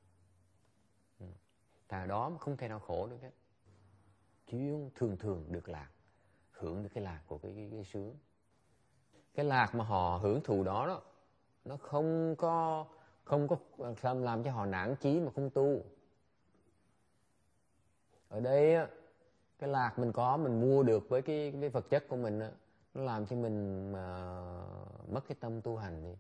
Thằng đó không thể nào khổ được hết, chuyên thường thường được lạc, hưởng được cái lạc của cái cái, cái sướng. Cái lạc mà họ hưởng thụ đó đó, nó không có không có làm làm cho họ nản chí mà không tu. Ở đây cái lạc mình có, mình mua được với cái cái vật chất của mình, nó làm cho mình mà mất cái tâm tu hành đi.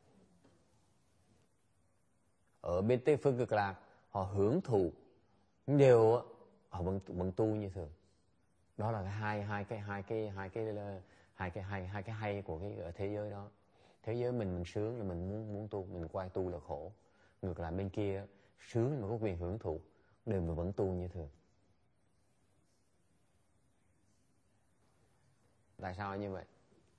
Ở bên Tây phương cực lạc họ hưởng thụ đều, họ vẫn vẫn tu như thường. Đó là cái hai hai cái hai cái hai cái hai cái hai hai cái hay của cái ở thế giới đó. Thế giới mình mình sướng là mình muốn muốn tu, mình quay tu là khổ. Ngược lại bên kia sướng mà có quyền hưởng thụ, đều mình vẫn tu như thường. Tại sao như vậy?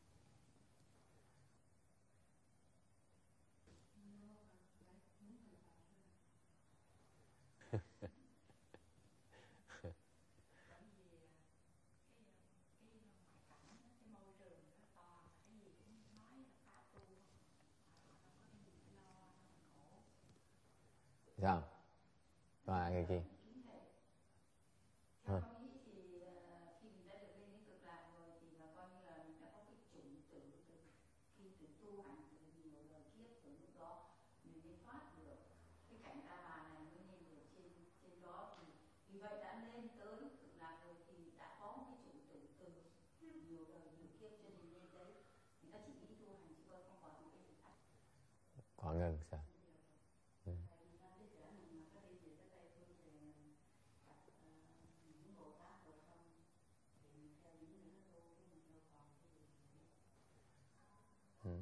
Sao? Và cái gì? Ừ. Còn ngừng sợ. Ừ. Ừ.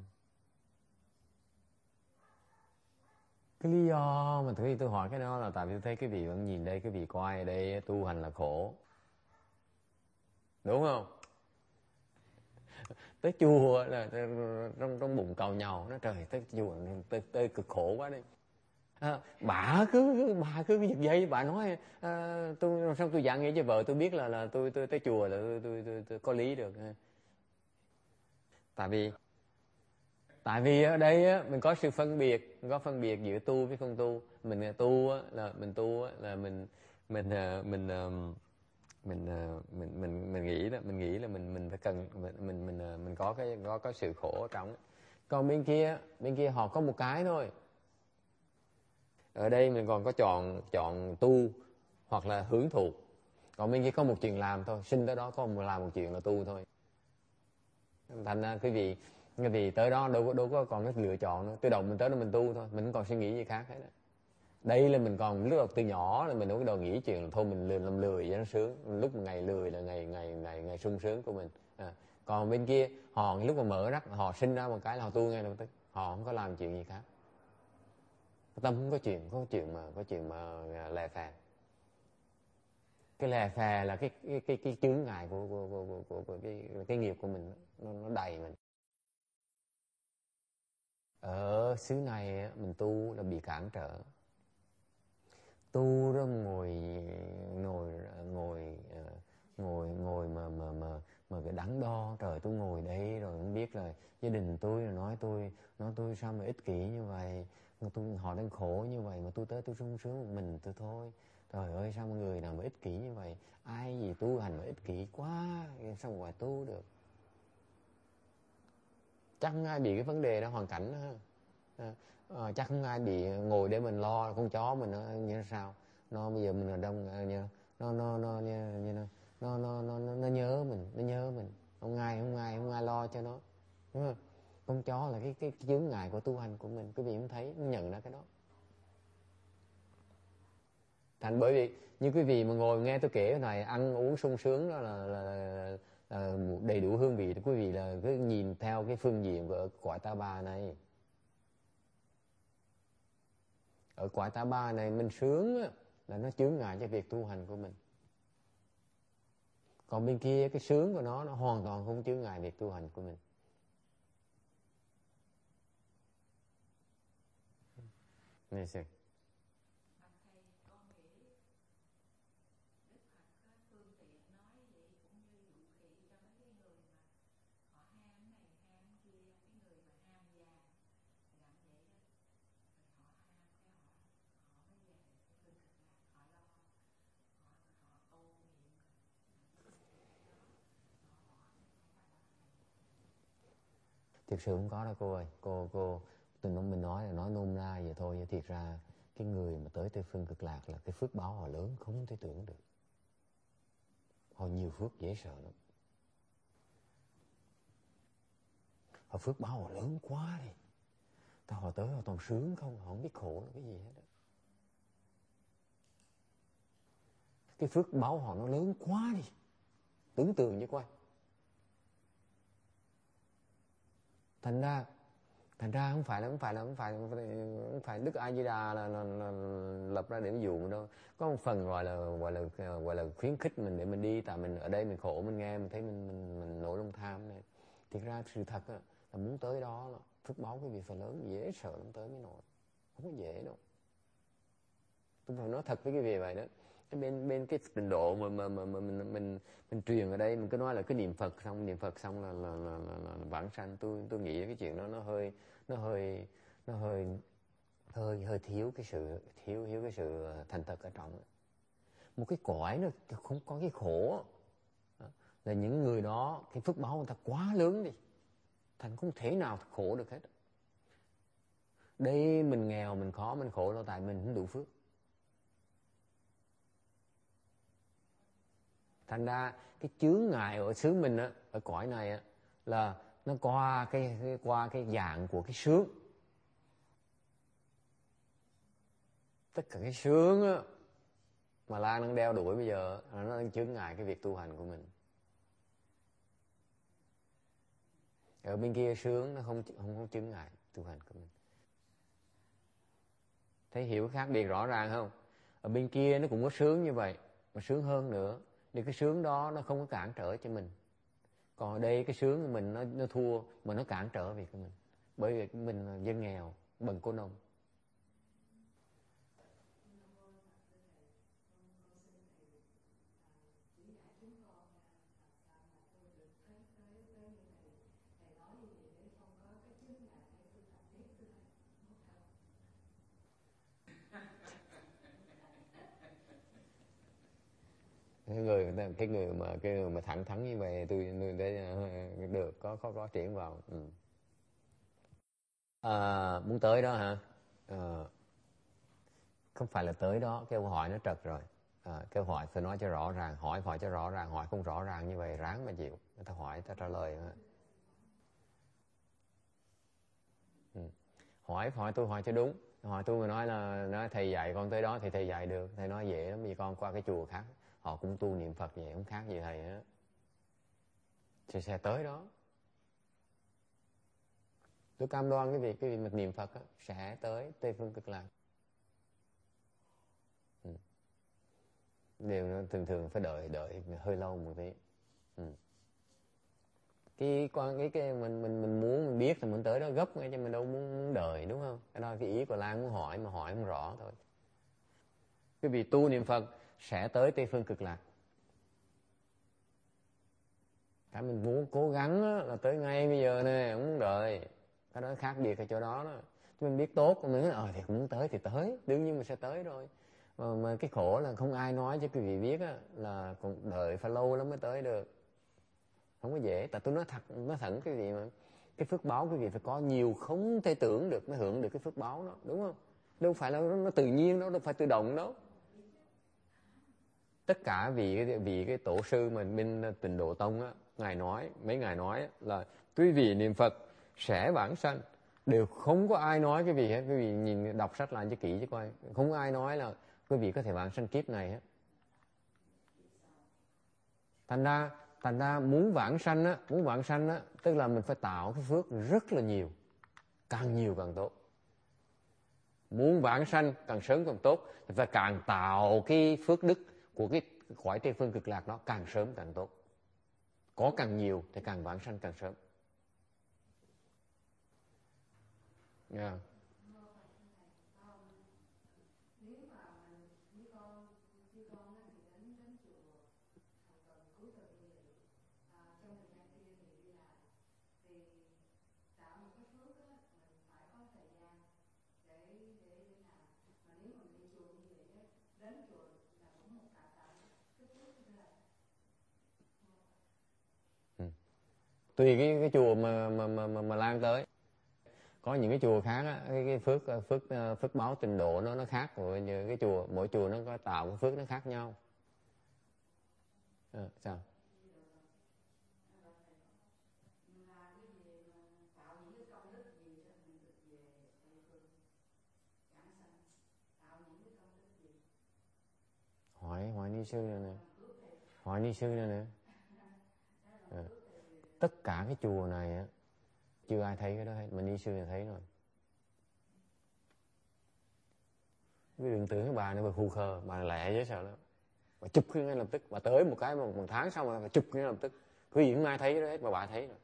Cái lý do mà tôi tôi hỏi cái đó là tại vì tôi thấy cái vị vẫn nhìn đây, cái vị có ai ở đây tu hành là khổ, đúng không? Tới chùa là trong trong bụng cào nhau, nó trời tới chùa tới, tới cực khổ quá đi. À, bà cứ bà cứ giật dây, bà nói à, tôi sao tôi dặn nghĩ cho vợ tôi biết là là tôi tôi tới chùa là tôi tôi, tôi, tôi có lý được. Tại vì tại vì ở đây á, mình có sự phân biệt, có phân biệt giữa tu với không tu. Mình tu á, là mình tu á, là mình mình mình mình mình mình mình mình nghĩ là mình nghĩ là mình mình phải cần mình mình mình mình có cái có có sự khổ ở trong. Còn bên kia bên kia họ có một cái thôi. Ở đây mình còn có chọn chọn tu hoặc là hưởng thụ. Còn bên kia có một chuyện làm thôi, sinh tới đó có một làm một chuyện là tu thôi. Thành ra quý vị cái vì tới đó đâu có đâu có còn cái lựa chọn nữa. Tự động mình tới đó mình tu thôi, mình không còn suy nghĩ gì khác hết. Đây là mình còn lúc đầu từ nhỏ là mình đâu có đầu nghĩ chuyện là thôi mình lười làm lười cho nó sướng. Lúc ngày lười là ngày ngày ngày ngày sung sướng của mình. À. Còn bên kia họ lúc mà mở rắc họ sinh ra một cái là họ tu ngay lập tức, họ không có làm chuyện gì khác. Tâm không có chuyện có chuyện mà có chuyện mà lè phè. Cái lè phè là cái cái cái, cái chướng ngại của của, của, của, của, của cái cái nghiệp của mình, nó nó đầy mình. Ở xứ này mình tu là bị cản trở. Tu đó ngồi ngồi ngồi ngồi ngồi mà mà mà mà cái đắn đo, trời tôi ngồi đây rồi không biết là gia đình tôi nói tôi nói tôi sao mà ích kỷ như vậy, mà tôi họ đang khổ như vậy mà tôi tới tôi sung sướng một mình tôi thôi. Trời ơi sao mọi người nào mà ích kỷ như vậy, ai gì tu hành mà ích kỷ quá, sao mà tu được. Chắc không ai bị cái vấn đề đó, hoàn cảnh đó. À, à, chắc không ai bị ngồi để mình lo con chó mình nó như sao, nó bây giờ mình ở đông như nó nó nó như, như nó, nó nó nó nó nhớ mình, nó nhớ mình, không ai không ai không ai lo cho nó, đúng không? Con chó là cái cái, cái chướng ngại của tu hành của mình, quý vị không thấy, không nhận ra cái đó. Thành bởi vì như quý vị mà ngồi nghe tôi kể cái này, ăn uống sung sướng đó là, là, là, là đầy đủ hương vị, thì quý vị là cứ nhìn theo cái phương diện của cõi Ta Bà này. Ở cõi Ta Bà này mình sướng á, là nó chướng ngại cho việc tu hành của mình. Còn bên kia cái sướng của nó nó hoàn toàn không chướng ngại việc tu hành của mình. Này sự thực sự không có đâu cô ơi. Cô cô tình ông mình nói là nói nôm na vậy thôi, thiệt ra cái người mà tới Tây Phương Cực Lạc là cái phước báo họ lớn không thể tưởng được. Họ nhiều phước dễ sợ lắm. Họ phước báo họ lớn quá đi. Ta họ tới họ toàn sướng không, họ không biết khổ là cái gì hết đó. Cái phước báo họ nó lớn quá đi, tưởng tượng như coi. Thành ra thành ra không phải là không phải là không phải không phải Đức A Di Đà là, là, là, là lập ra để ví dụ đâu. Có một phần gọi là gọi là gọi là khuyến khích mình để mình đi, tại mình ở đây mình khổ, mình nghe mình thấy mình mình, mình nổi lòng tham này. Thực ra sự thật là muốn tới đó là phước báo cái việc phải lớn, dễ sợ lắm tới mới nổi, không có dễ đâu. Tôi phải nói thật với cái việc vậy đó. Cái bên bên cái trình độ mà mà mà, mà mình, mình mình mình truyền ở đây, mình cứ nói là cái niệm Phật xong niệm Phật xong là là là, là, là vãng sanh. Tôi tôi nghĩ cái chuyện đó nó hơi nó hơi nó hơi hơi hơi thiếu cái sự thiếu thiếu cái sự thành thật ở trong. Một cái cõi nó không có cái khổ là những người đó cái phước báo người ta quá lớn đi, thành không thể nào khổ được hết. Đây mình nghèo mình khó mình khổ là tại mình không đủ phước. Thành ra cái chướng ngại ở xứ mình á, ở cõi này á, là nó qua cái qua cái dạng của cái sướng. Tất cả cái sướng á mà Lan đang đeo đuổi bây giờ nó đang chướng ngại cái việc tu hành của mình. Ở bên kia sướng nó không không không chướng ngại tu hành của mình. Thấy hiểu cái khác biệt rõ ràng không? Ở bên kia nó cũng có sướng như vậy, mà sướng hơn nữa, nhưng cái sướng đó nó không có cản trở cho mình. Còn ở đây cái sướng của mình nó nó thua, mà nó cản trở việc của mình, bởi vì mình là dân nghèo bần cô nông. Cái người cái người mà cái người mà thẳng thắn như vậy tôi để được có có có triển vào. Ừ. À, muốn tới đó hả? À, không phải là tới đó, cái câu hỏi nó trật rồi. À, câu hỏi phải nói cho rõ ràng, hỏi hỏi cho rõ ràng, hỏi không rõ ràng như vậy ráng mà chịu. Người ta hỏi ta trả lời. Ừ. hỏi hỏi tôi hỏi cho đúng. Hỏi tôi mà nói là nói thầy dạy con tới đó thì thầy dạy được, thầy nói dễ lắm, vì con qua cái chùa khác họ cũng tu niệm Phật vậy, không khác gì thầy á, thì sẽ tới đó. Tôi cam đoan cái việc cái việc mà niệm Phật á, sẽ tới Tây Phương Cực Lạc. Ừ. Điều nó thường thường phải đợi đợi hơi lâu một tí. Ừ. cái con cái cái mình mình mình muốn mình biết thì mình tới đó gấp ngay, cho mình đâu muốn, muốn đợi, đúng không? Cái đó cái ý của Lan muốn hỏi mà hỏi không rõ thôi. Cái việc tu niệm Phật sẽ tới Tây Phương Cực Lạc. Cái mình muốn cố gắng á, là tới ngay bây giờ nè, không muốn đợi. Cái đó khác biệt ở chỗ đó đó. Mình biết tốt, mình nói ờ thì cũng muốn tới thì tới, đương nhiên mình sẽ tới rồi. Mà, mà cái khổ là không ai nói cho quý vị biết á, là còn đợi phải lâu lắm mới tới được. Không có dễ. Tại tôi nói thật, nói thẳng cái gì mà cái phước báo quý vị phải có nhiều không thể tưởng được mới hưởng được cái phước báo đó, đúng không? Đâu phải là nó, nó tự nhiên đâu, đâu phải tự động đâu. Tất cả vì vì cái tổ sư mình bên Tịnh Độ Tông á, ngài nói, mấy ngài nói là quý vị niệm Phật sẽ vãng sanh, đều không có ai nói cái gì hết. Quý vị nhìn đọc sách lại cho kỹ chứ coi, không có ai nói là quý vị có thể vãng sanh kiếp này hết. Thành ra thành ra muốn vãng sanh á, muốn vãng sanh á, tức là mình phải tạo cái phước rất là nhiều, càng nhiều càng tốt. Muốn vãng sanh càng sớm càng tốt, thì phải càng tạo cái phước đức của cái cõi Tây Phương Cực Lạc đó càng sớm càng tốt. Có càng nhiều thì càng vãng sanh càng sớm. Yeah. Tùy cái cái chùa mà mà mà mà, mà Lan tới. Có những cái chùa khác á, cái, cái phước phước phước báo trình độ nó nó khác rồi, như cái chùa mỗi chùa nó có tạo cái phước nó khác nhau. À, sao? Hỏi hỏi ni sư này nè, hỏi ni sư này nè. À, tất cả cái chùa này á chưa ai thấy cái đó hết, mà ni sư này thấy rồi. Cái đừng tưởng cái bà này bà khù khờ, bà lẹ chứ sao đó. Bà chụp cái ngay lập tức, bà tới một cái một, một tháng sau mà bà chụp cái ngay lập tức. Quý vị không ai thấy cái đó hết mà bà thấy rồi.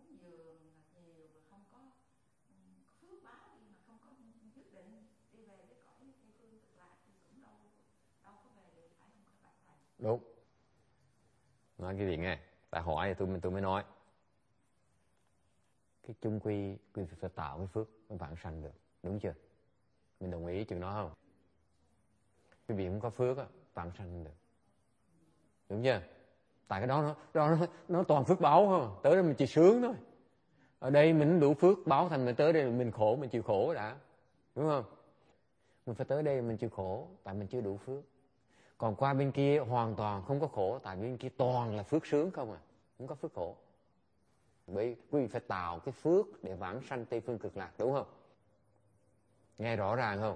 cúng dường nhiều mà không có phước báo đi, mà không có quyết định đi về cái cõi Tây Phương Cực Lạc thì cũng đâu đâu có về được, phải không các bạn thầy? Đúng. Nói cái gì nghe, tại hỏi thì tôi tôi mới nói. Cái chung quy quý vị phải tạo cái phước mới vãng sanh được, đúng chưa? Mình đồng ý chừng đó không? Quý vị không có phước á, vãng sanh được, đúng chưa? Tại cái đó nó đó nó, nó toàn phước báo không, tới đây mình chỉ sướng thôi. Ở đây mình đủ phước báo thành mình tới đây mình khổ, mình chịu khổ đã, đúng không? Mình phải tới đây mình chịu khổ tại mình chưa đủ phước. Còn qua bên kia hoàn toàn không có khổ, tại bên kia toàn là phước sướng không à, không có phước khổ. Bởi quý vị phải tạo cái phước để vãng sanh Tây Phương Cực Lạc, đúng không? Nghe rõ ràng không?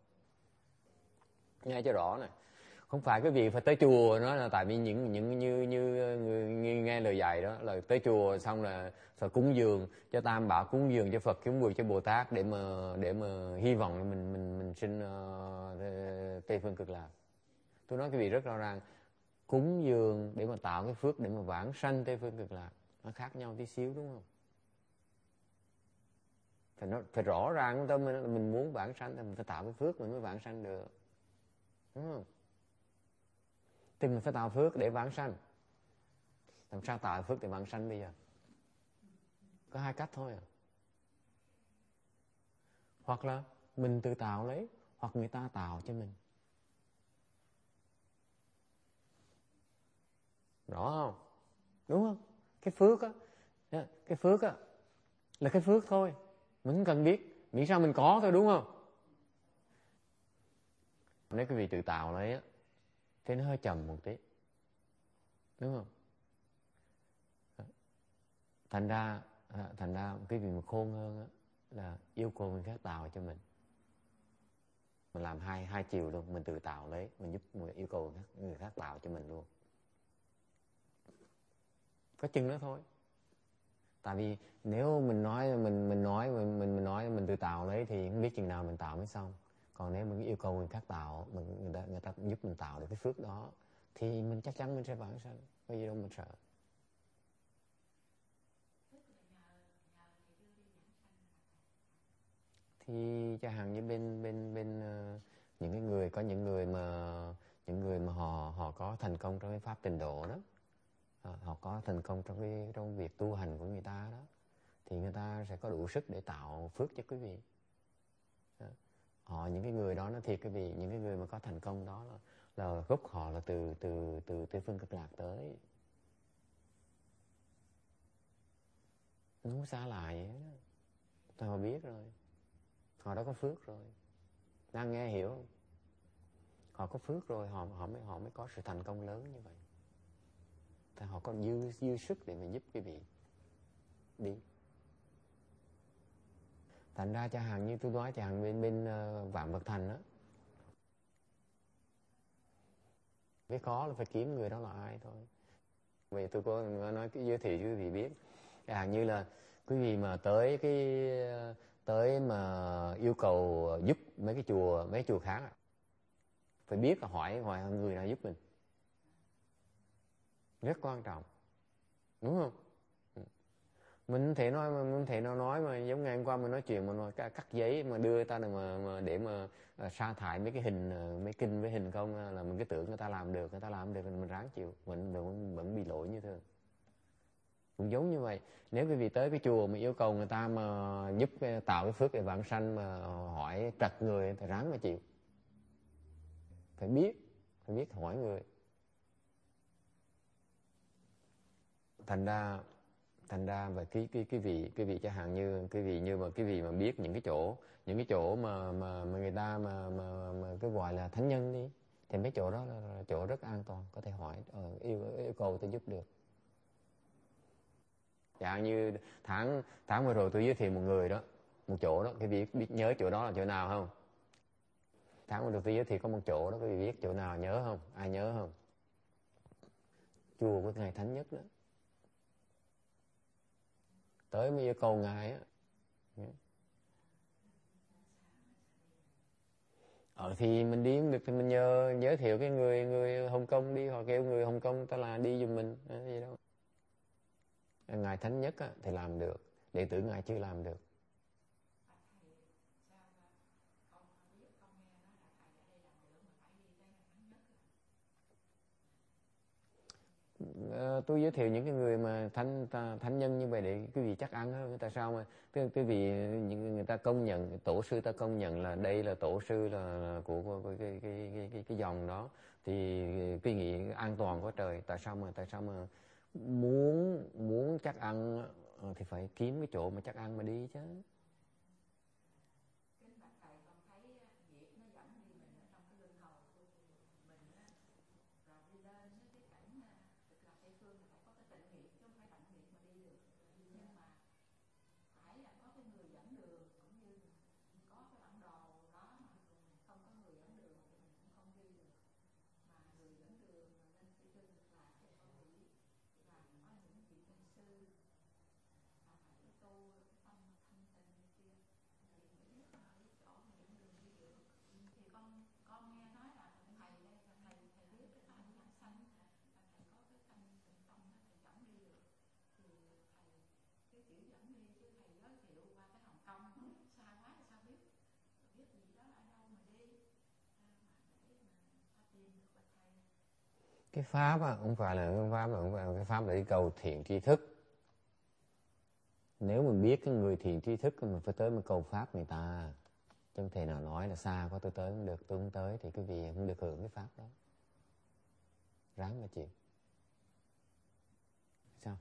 Nghe cho rõ này. Không phải cái việc phải tới chùa nó là tại vì những những như như người nghe lời dạy đó là tới chùa xong là phải cúng dường cho Tam Bảo, cúng dường cho Phật, cúng dường cho Bồ Tát để mà để mà hy vọng mình mình mình sinh uh, Tây Phương Cực Lạc. Tôi nói cái việc rất rõ ràng, cúng dường để mà tạo cái phước để mà vãng sanh Tây Phương Cực Lạc nó khác nhau tí xíu, đúng không? Phải nó phải rõ ràng tâm mình, mình muốn vãng sanh thì mình phải tạo cái phước mình mới vãng sanh được, đúng không? Thì mình phải tạo phước để vãng sanh. Làm sao tạo phước để vãng sanh bây giờ? Có hai cách thôi à. Hoặc là mình tự tạo lấy, hoặc người ta tạo cho mình. Rõ không? Đúng không? Cái phước á, cái phước á là cái phước thôi. Mình không cần biết, miễn sao mình có thôi, đúng không? Nếu cái vị tự tạo lấy á, thì nó hơi trầm một tí, đúng không? Thành ra, thành ra cái vị mà khôn hơn á, là yêu cầu người khác tạo cho mình. Mình làm hai hai chiều luôn, mình tự tạo lấy, mình giúp người yêu cầu người khác, người khác tạo cho mình luôn. Có chừng đó thôi. Tại vì nếu mình nói mình mình nói mình mình, mình nói mình tự tạo lấy thì không biết chừng nào mình tạo mới xong. Còn nếu mình yêu cầu người khác tạo, mình người ta người ta giúp mình tạo được cái phước đó thì mình chắc chắn mình sẽ vãng sanh, có gì đâu mình sợ. Thì chẳng hạn như bên bên bên uh, những cái người có những người mà những người mà họ họ có thành công trong cái pháp tịnh độ đó, à, họ có thành công trong cái trong việc tu hành của người ta đó, thì người ta sẽ có đủ sức để tạo phước cho quý vị. Đó. Họ những cái người đó nó thiệt quý vị, những cái người mà có thành công đó là, là gốc họ là từ từ từ Tây Phương Cực Lạc tới, nó không xa lại vậy đó. Tôi họ biết rồi, họ đã có phước rồi, đang nghe hiểu không? Họ có phước rồi họ họ mới họ mới có sự thành công lớn như vậy. Thì họ có dư dư sức để mà giúp quý vị đi. Thành ra chẳng hạn như tôi nói chẳng hạn bên bên uh, Vạn Vật Thành á, cái khó là phải kiếm người đó là ai thôi. Vì tôi có nói cái giới thiệu cho quý vị biết, chẳng hạn như là quý vị mà tới cái tới mà yêu cầu giúp mấy cái chùa mấy chùa khác, phải biết là hỏi hỏi người nào giúp mình, rất quan trọng, đúng không? Mình thể nói mà mình thể nào nói mà giống ngày hôm qua mình nói chuyện mà nói cắt giấy mà đưa ta mà, mà để mà sa thải mấy cái hình mấy kinh với hình không là mình cứ tưởng người ta làm được, người ta làm được mình ráng chịu, mình vẫn vẫn bị lỗi như thường. Cũng giống như vậy, nếu quý vị tới cái chùa mà yêu cầu người ta mà giúp tạo cái phước để vãng sanh mà hỏi trật người thì ráng mà chịu, phải biết phải biết hỏi người. Thành ra thành ra về cái cái cái vị cái vị chẳng hạn như cái vị như mà cái vị mà biết những cái chỗ những cái chỗ mà mà, mà người ta mà mà mà cái gọi là thánh nhân đi, thì mấy chỗ đó là chỗ rất an toàn, có thể hỏi uh, yêu yêu cầu tôi giúp được. Chẳng như tháng tháng vừa rồi tôi giới thiệu một người đó, một chỗ đó, cái vị biết nhớ chỗ đó là chỗ nào không? Tháng vừa rồi tôi giới thiệu có một chỗ đó, cái vị biết chỗ nào nhớ không? Ai nhớ không? Chùa của ngài Thánh Nhất đó. Tới mới yêu cầu ngài á. Ờ thì mình đi không được thì mình nhờ giới thiệu cái người người Hồng Kông đi, hoặc kêu người Hồng Kông ta là đi giùm mình, gì đâu. Ngài Thánh Nhất á, thì làm được, đệ tử Ngài chưa làm được. Ờ, tôi giới thiệu những cái người mà thánh thánh nhân như vậy để quý vị chắc ăn hơn. Tại sao mà cái quý vị những người ta công nhận, tổ sư ta công nhận là đây là tổ sư là, là của, của, của cái, cái, cái, cái, cái dòng đó, thì quý vị an toàn quá trời. Tại sao mà tại sao mà muốn muốn chắc ăn thì phải kiếm cái chỗ mà chắc ăn mà đi chứ. Cái pháp á, không phải là cái pháp, là không phải là cái pháp để đi cầu thiện tri thức. Nếu mình biết cái người thiện tri thức thì mình phải tới mình cầu pháp người ta. Chứ không thể nào nói là xa quá tôi tới không được, tôi không tới thì quý vị không được hưởng cái pháp đó. Ráng mà chịu. Sao?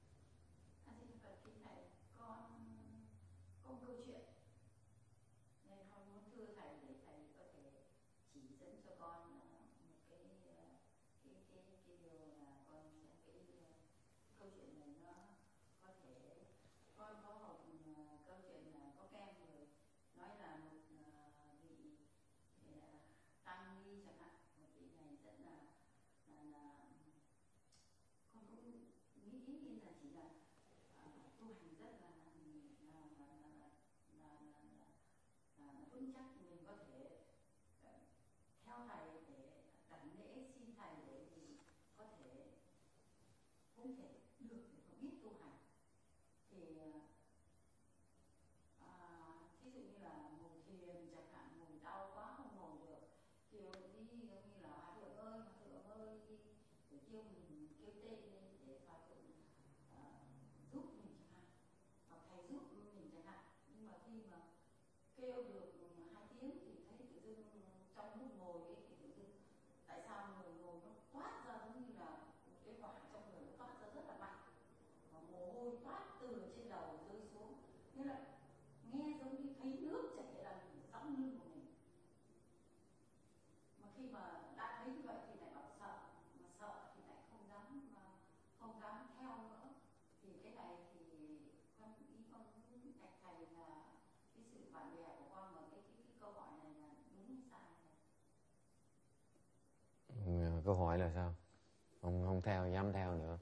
Câu hỏi là sao? Không không theo, dám theo nữa.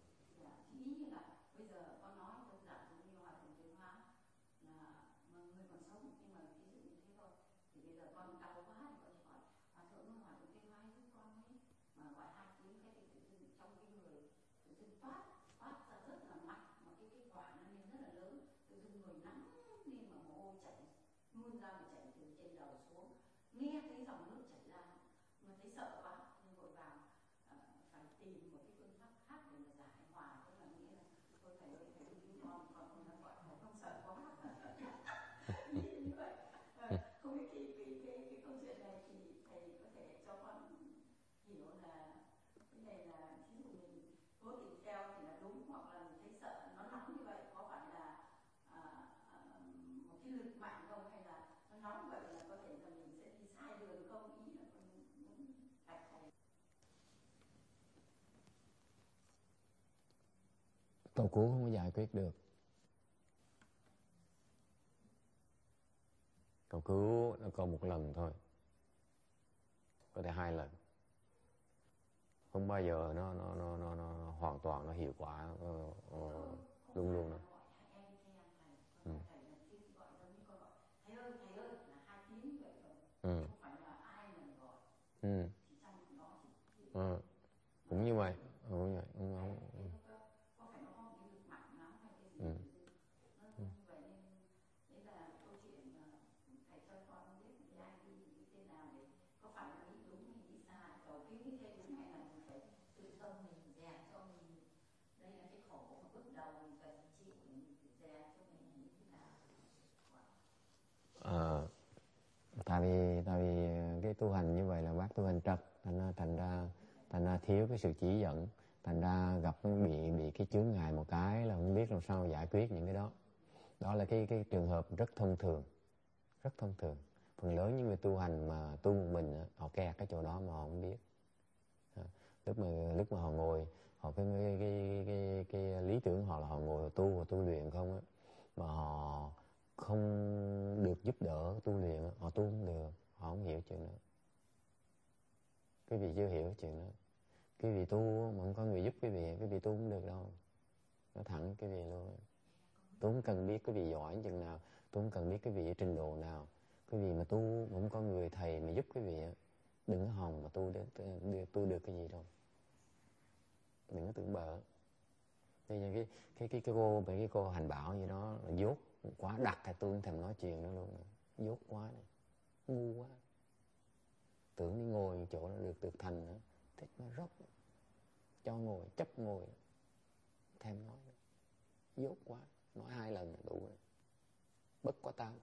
Cầu cứu không có giải quyết được. Cầu cứu nó có một lần thôi, có thể hai lần, không bao giờ nó nó nó nó, nó hoàn toàn nó hiệu quả uh, uh, luôn luôn đó. Ừ. Ừ. Ừ. Ừ. Cũng như vậy. Ừ, cũng như vậy. Ừ. Ừ. Ờ, tại vì tại vì cái tu hành như vậy là bác tu hành trật, thành ra thành ra thành ra thiếu cái sự chỉ dẫn, thành ra gặp bị bị cái chướng ngại một cái là không biết làm sao giải quyết những cái đó. Đó là cái cái trường hợp rất thông thường, rất thông thường. Phần lớn những người tu hành mà tu một mình họ kẹt cái chỗ đó mà họ không biết. Lúc mà lúc mà họ ngồi, họ cái cái cái cái, cái lý tưởng họ là họ ngồi họ tu họ tu luyện không á, mà họ không được giúp đỡ tu luyện, họ tu không được, họ không hiểu chuyện đó. Quý vị chưa hiểu chuyện đó. Quý vị tu mà không có người giúp quý vị, quý vị tu không được đâu. Nó thẳng quý vị luôn. Tôi không cần biết quý vị giỏi chừng nào, tôi không cần biết quý vị ở trình độ nào. Quý vị mà tu mà không có người thầy mà giúp quý vị, đừng có hòng mà tu được, tu được cái gì đâu. Đừng có tưởng bợ. Bây giờ cái cái cái cái cô mấy cái cô hành bảo gì đó là dốt quá, đặt hay tôi không thèm nói chuyện nữa luôn. Dốt quá này, ngu quá. Tưởng đi ngồi chỗ nó được được thành nữa, thích nó rốc, cho ngồi chấp ngồi, thèm nói nữa. Dốt quá, nói hai lần là đủ rồi. Bất quá tao.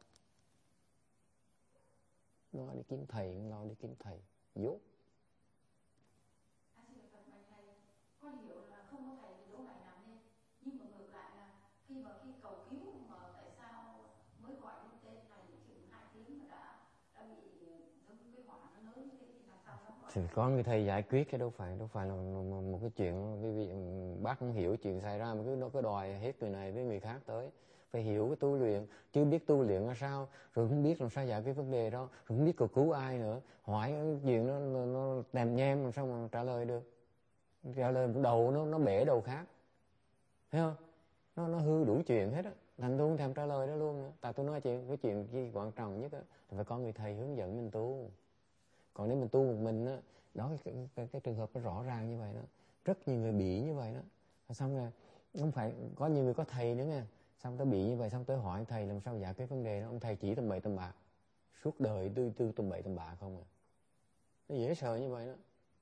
Nó đi kiếm thầy, không lo đi kiếm thầy, dốt. À, xin Phật bạch thầy, con hiểu là không có thầy thì đố ngại nằm lên, nhưng mà ngược lại là khi mà khi cầu cứu mà tại sao mới gọi đến tên thầy chừng hai tiếng mà đã đã bị giống như cái hỏa nó lớn như thế thì làm sao nó gọi? Thì có người thầy giải quyết, cái đâu phải đâu phải là một cái chuyện cái vị bác không hiểu chuyện xảy ra mà cứ nó cứ đòi hết người này với người khác tới. Phải hiểu cái tu luyện, chứ biết tu luyện là sao, rồi không biết làm sao giải quyết vấn đề đó, rồi không biết cầu cứu ai nữa, hỏi cái chuyện nó nó, nó tèm nhem làm sao mà trả lời được, trả lời một đầu nó nó bể đầu khác, thấy không? Nó nó hư đủ chuyện hết á, thành tôi không thèm trả lời đó luôn nữa. Tại tôi nói chuyện cái chuyện gì quan trọng nhất á là phải có người thầy hướng dẫn mình tu. Còn nếu mình tu một mình á, đó cái, cái, cái trường hợp nó rõ ràng như vậy đó, rất nhiều người bị như vậy đó. Xong rồi không phải có nhiều người có thầy nữa nha, xong tới bị như vậy, xong tới hỏi thầy làm sao giải quyết vấn đề đó, ông thầy chỉ tầm bậy tầm bạ, suốt đời tư tư tầm bậy tầm bạ không à. Nó dễ sợ như vậy đó.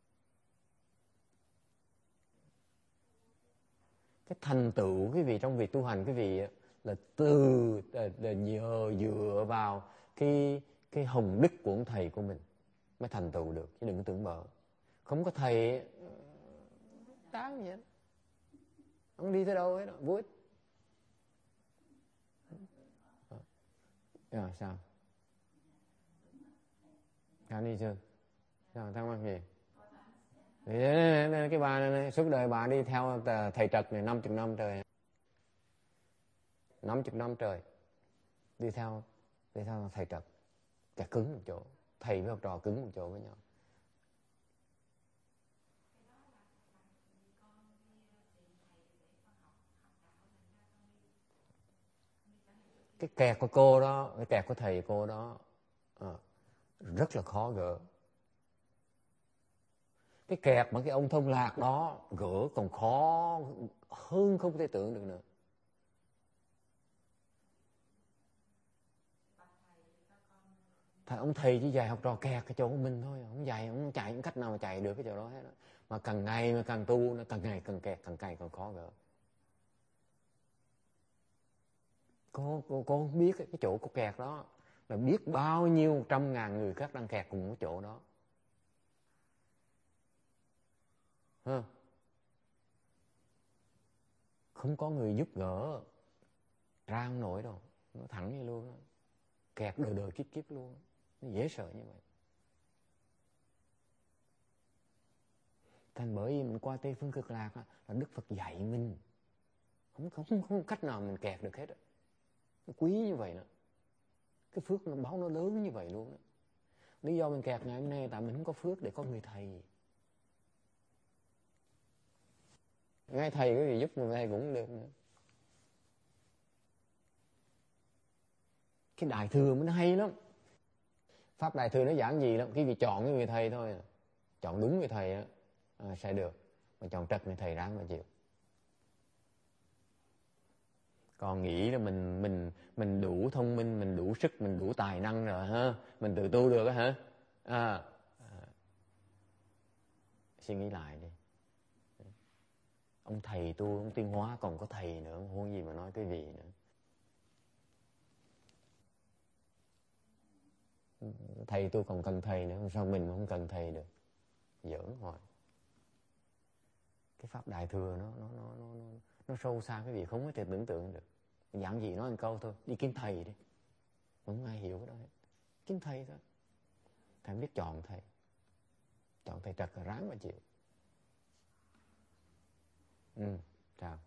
Cái thành tựu quý vị trong việc tu hành quý vị là từ là, là nhờ dựa vào cái cái hồng đức của ông thầy của mình mới thành tựu được, chứ đừng có tưởng bợ. Không có thầy đáng gì hết, không đi tới đâu hết, vô ích. À, sao sao đi chưa, sao thắc mắc gì? Thì cái bà này, suốt đời bà đi theo thầy Trật này năm chục năm trời, năm chục năm trời đi theo đi theo thầy Trật, cả cứng một chỗ, thầy với học trò cứng một chỗ với nhau. Cái kẹt của cô đó, cái kẹt của thầy cô đó à, rất là khó gỡ. Cái kẹt mà cái ông Thông Lạc đó gỡ còn khó hơn không thể tưởng được nữa. Thầy, ông thầy chỉ dạy học trò kẹt cái chỗ của mình thôi, ông dạy, ông chạy những cách nào mà chạy được cái chỗ đó hết đó. Mà càng ngày mà càng tu, nó càng ngày càng kẹt, càng ngày càng khó gỡ. Cô, cô, cô không biết cái chỗ cô kẹt đó là biết bao nhiêu trăm ngàn người khác đang kẹt cùng cái chỗ đó. Hả? Không có người giúp gỡ ra không nổi đâu, nó thẳng như luôn đó. Kẹt đời đời kiếp kiếp luôn, nó dễ sợ như vậy. Thành bởi vì mình qua Tây Phương Cực Lạc là Đức Phật dạy mình, không không không, không cách nào mình kẹt được hết đó. Nó quý như vậy đó, cái phước nó báo nó lớn như vậy luôn đó. Lý do mình kẹt ngày hôm nay tại mình không có phước để có người thầy. Ngay thầy cái gì giúp người thầy cũng được nữa. Cái đại thừa nó hay lắm, pháp đại thừa nó giản dị lắm. Cái việc chọn cái người thầy thôi à. Chọn đúng người thầy á à, sẽ được, mà chọn trật người thầy ráng mà chịu. Còn nghĩ là mình mình mình đủ thông minh, mình đủ sức, mình đủ tài năng rồi ha, mình tự tu được á hả? À, à, suy nghĩ lại đi. Ông thầy tu, ông Tuyên Hóa còn có thầy nữa, không gì mà nói cái gì nữa. Thầy tôi còn cần thầy nữa, sao mình không cần thầy được? Giỡn hoài. Cái pháp đại thừa nó nó nó nó nó, nó sâu xa cái gì không có thể tưởng tượng được. Giảng gì nói một câu thôi, đi kiếm thầy đi. Không ai hiểu cái đó hết. Kiếm thầy thôi. Thầy biết chọn thầy. Chọn thầy trật là ráng mà chịu. Ừ, chào.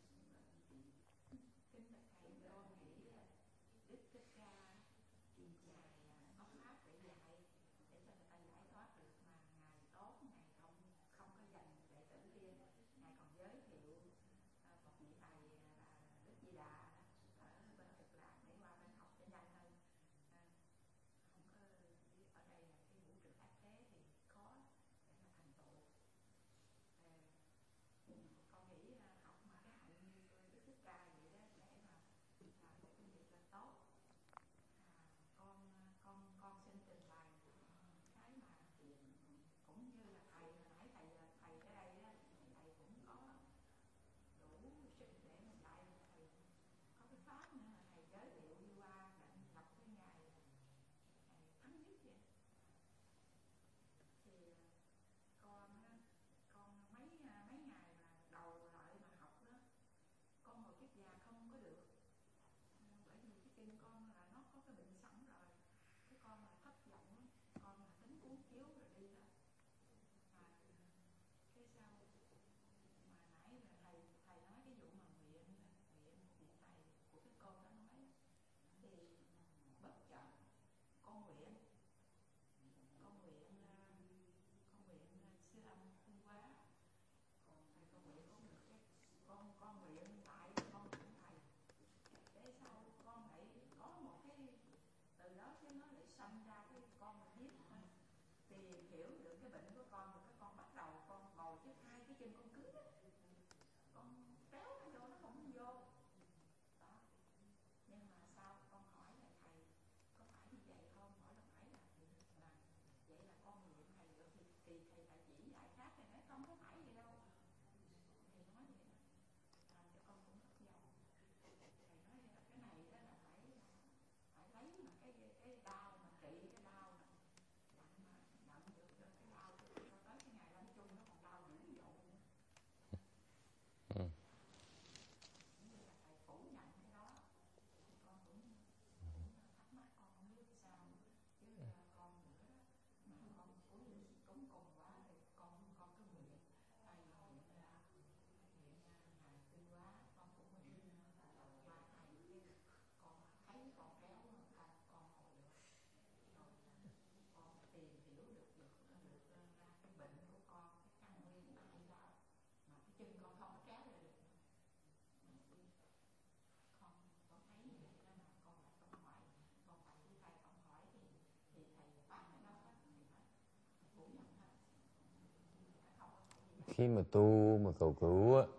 Khi mà tu mà cầu cứu á,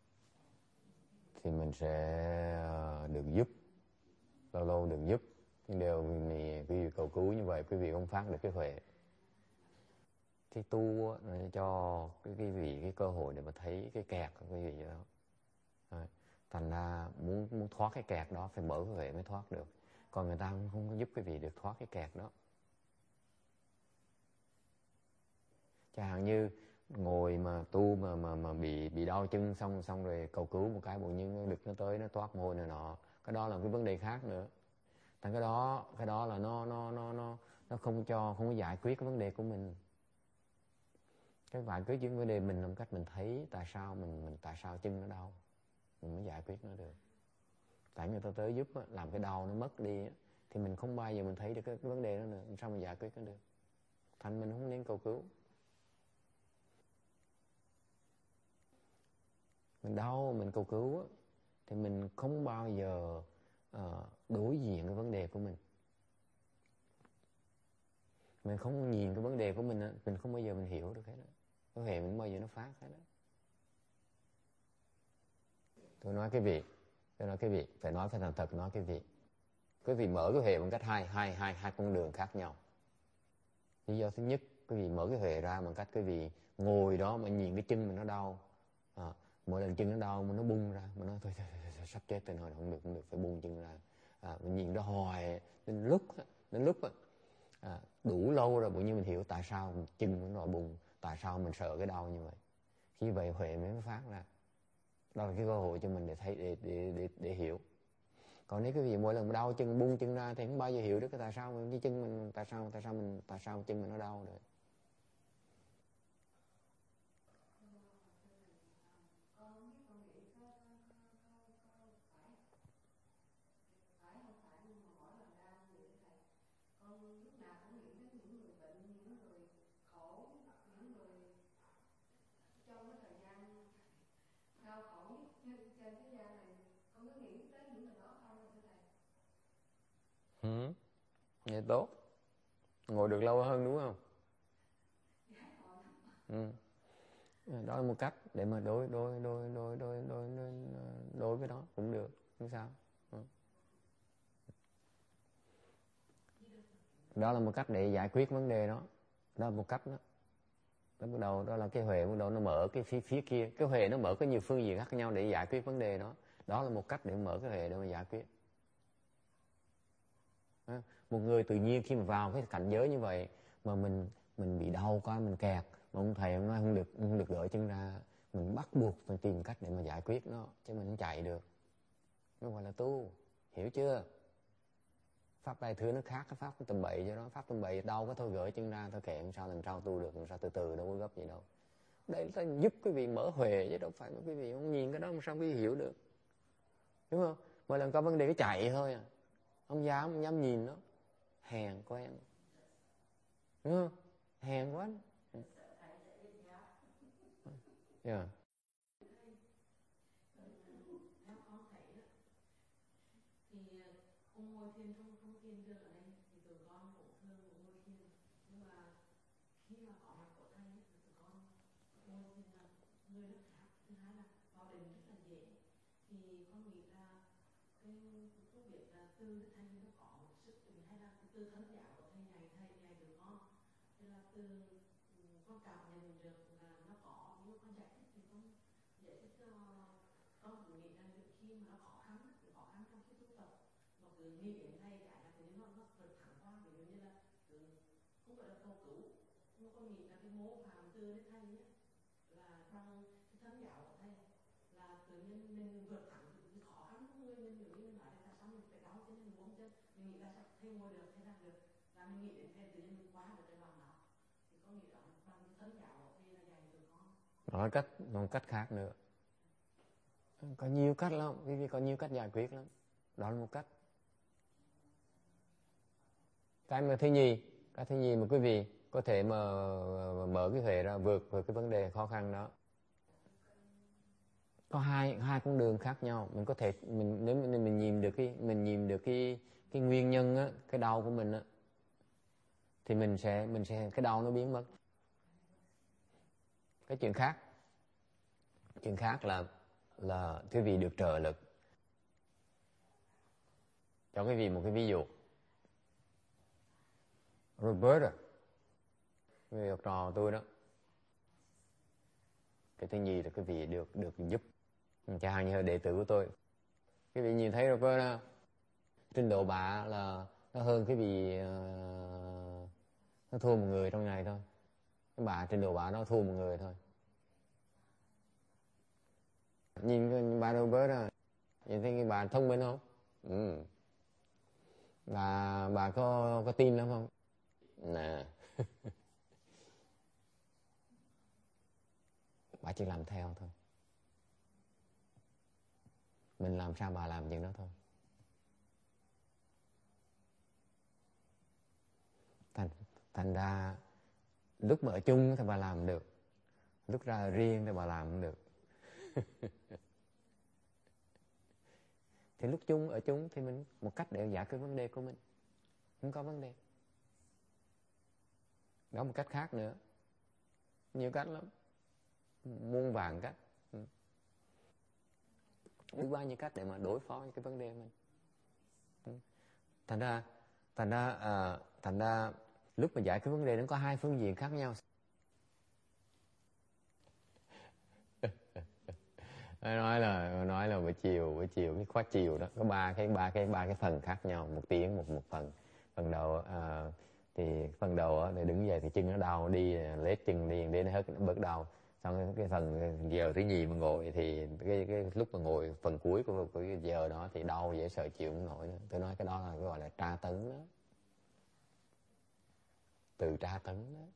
thì mình sẽ được giúp, lâu lâu được giúp. Nhưng điều mình quý vị cầu cứu như vậy, quý vị không phát được cái huệ. Cái tu á, nó cho cái quý vị cái cơ hội để mà thấy cái kẹt của quý vị đó. Rồi. Thành ra muốn muốn thoát cái kẹt đó phải mở cái huệ mới thoát được. Còn người ta không, không giúp quý vị được thoát cái kẹt đó. Chẳng hạn như ngồi mà tu mà mà mà bị bị đau chân xong xong rồi cầu cứu một cái bỗng nhiên lực nó tới nó toát mồ hôi này nọ, cái đó là cái vấn đề khác nữa. Thành cái đó cái đó là nó nó nó nó nó không cho không có giải quyết cái vấn đề của mình. Cái giải quyết những vấn đề mình làm cách mình thấy tại sao mình mình tại sao chân nó đau, mình mới giải quyết nó được. Tại người ta tới giúp á, làm cái đau nó mất đi á, thì mình không bao giờ mình thấy được cái, cái vấn đề đó nữa, sao mình giải quyết nó được. Thành mình không nên cầu cứu. Mình đau mình cầu cứu á, thì mình không bao giờ uh, đối diện cái vấn đề của mình. Mình không nhìn cái vấn đề của mình á, mình không bao giờ mình hiểu được hết á. Có thể mình bao giờ nó phát hết á. Tôi nói cái vị, tôi nói cái vị, phải nói phải thành thật nói cái vị. Quý vị mở cái huệ bằng cách hai hai hai hai con đường khác nhau. Lý do thứ nhất, quý vị mở cái huệ ra bằng cách quý vị ngồi đó mà nhìn cái chân mình nó đau. À, mỗi lần chân nó đau mà nó bung ra, mà nó thôi, thôi, thôi, thôi sắp chết rồi, không được không được phải bung chân ra. À, mình nhìn nó hoài đến lúc đến lúc à, đủ lâu rồi, bỗng nhiên mình hiểu tại sao chân mình đau bụng, tại sao mình sợ cái đau như vậy. Khi vậy huệ mới phát ra. Đó là cái cơ hội cho mình để thấy, để để để, để hiểu. Còn nếu cái gì mỗi lần đau chân buông chân ra thì không bao giờ hiểu được cái tại sao cái chân mình, tại sao tại sao mình tại sao chân mình nó đau được. Ừ, vậy tốt, ngồi được lâu hơn đúng không? Ừ. Đó là một cách để mà đối đối đối đối đối đối đối, đối với đó cũng được, không sao. Ừ. Đó là một cách để giải quyết vấn đề đó. Đó là một cách đó. Đó bắt đầu đó là cái huệ bắt đầu nó mở cái phía phía kia, cái huệ nó mở có nhiều phương diện khác nhau để giải quyết vấn đề đó. Đó là một cách để mở cái huệ để mà giải quyết. Một người tự nhiên khi mà vào cái cảnh giới như vậy mà mình mình bị đau quá, mình kẹt mà ông thầy ông nói không được không được gỡ chân ra, mình bắt buộc phải tìm cách để mà giải quyết nó, chứ mình không chạy được. Nó gọi là tu, hiểu chưa? Pháp đại thừa nó khác cái pháp tầm bậy cho đó. Pháp tầm bậy đau có thôi gỡ chân ra thôi, kệ làm sao lần sau tu được, làm sao từ từ, đâu có gấp gì đâu. Đây là giúp quý vị mở huệ chứ đâu phải quý vị không nhìn cái đó mà sao quý vị hiểu được, đúng không? Mỗi lần có vấn đề cái chạy thôi à, không dám không dám nhìn nó, hèn quen, đúng không? Hèn quá. Yeah. Thì ông ngồi thiền trong trong thiền đường ở đây thì tụi con cũng thường ngồi thiền, nhưng mà khi mà có mặt của thầy thì tụi con ngồi thiền là người rất khác. Thứ hai là vào định rất là dễ. Thì con nghĩ là cái không biết là từ cái thầy nó có một sức hay là từ thân giáo của thầy này thầy này tụi con, hay là từ con cảm nhận được là nó có, nhưng con giải thích thì con giải thích cho con cũng nghĩ rằng khi mà nó khó khăn, khó khăn trong cái tu tập mà cứ nghĩ đến thầy cái là cái nó nó vượt thẳng qua, ví dụ như là cứ không phải là cầu cứu, nhưng con nghĩ là cái mô phạm từ đến thầy ấy, là bằng cái thân giáo của thầy là tự nhiên mình vượt thẳng cái khó khăn của người mình, ví dụ như mình nói là tại sao mình phải đau chân, mình buông chân, mình nghĩ là sao thầy ngồi được, thầy làm được, là mình nghĩ đến thầy tự nhiên mình qua được cái bằng đó. Thì con nghĩ đó bằng cái thân giáo của thầy là dạy tụi con. Nói cách, một cách khác nữa, có nhiều cách lắm, vì có nhiều cách giải quyết lắm. Đó là một cách. Cái mà thứ nhì, cái thứ nhì mà quý vị có thể mà mở cái huệ ra, vượt vượt cái vấn đề khó khăn đó. Có hai hai con đường khác nhau. Mình có thể mình nếu mình, mình nhìn được cái mình nhìn được cái cái nguyên nhân á, cái đau của mình á, thì mình sẽ mình sẽ cái đau nó biến mất. Cái chuyện khác, chuyện khác là là quý vị được trợ lực. Cho quý vị một cái ví dụ. Roberta, người học trò tôi đó, cái thứ nhì là quý vị được được giúp, chẳng hạn như đệ tử của tôi. Quý vị nhìn thấy Roberta, trình độ bà là nó hơn quý vị, uh, nó thua một người trong ngày thôi. Cái bà trình độ bà nó thua một người thôi. Nhìn bà Roberta, nhìn thấy bà thông minh không? Ừ. Bà bà có có tin lắm không? Nè. Bà chỉ làm theo thôi. Mình làm sao bà làm chuyện đó thôi. Thành, thành ra lúc mà ở chung thì bà làm được, lúc ra riêng thì bà làm không được. Thì lúc chung ở chung thì mình một cách để giải quyết vấn đề của mình, không có vấn đề. Đó một cách khác nữa, nhiều cách lắm, muôn vàn cách, biết bao nhiêu cách để mà đối phó với cái vấn đề mình. Thành ra thành ra à, thành ra lúc mà giải quyết vấn đề nó có hai phương diện khác nhau. nói là nói là buổi chiều buổi chiều cái khóa chiều đó có ba cái ba cái ba cái phần khác nhau, một tiếng một một phần. Phần đầu à, thì phần đầu á, thì đứng dậy thì chân nó đau, đi lết chân đi đến hết nó bớt đau. Xong cái phần giờ thứ nhì mà ngồi thì cái, cái lúc mà ngồi phần cuối của, của cái giờ đó thì đau dễ sợ chịu không nổi nữa. Tôi nói cái đó là gọi là tra tấn đó, từ tra tấn đó.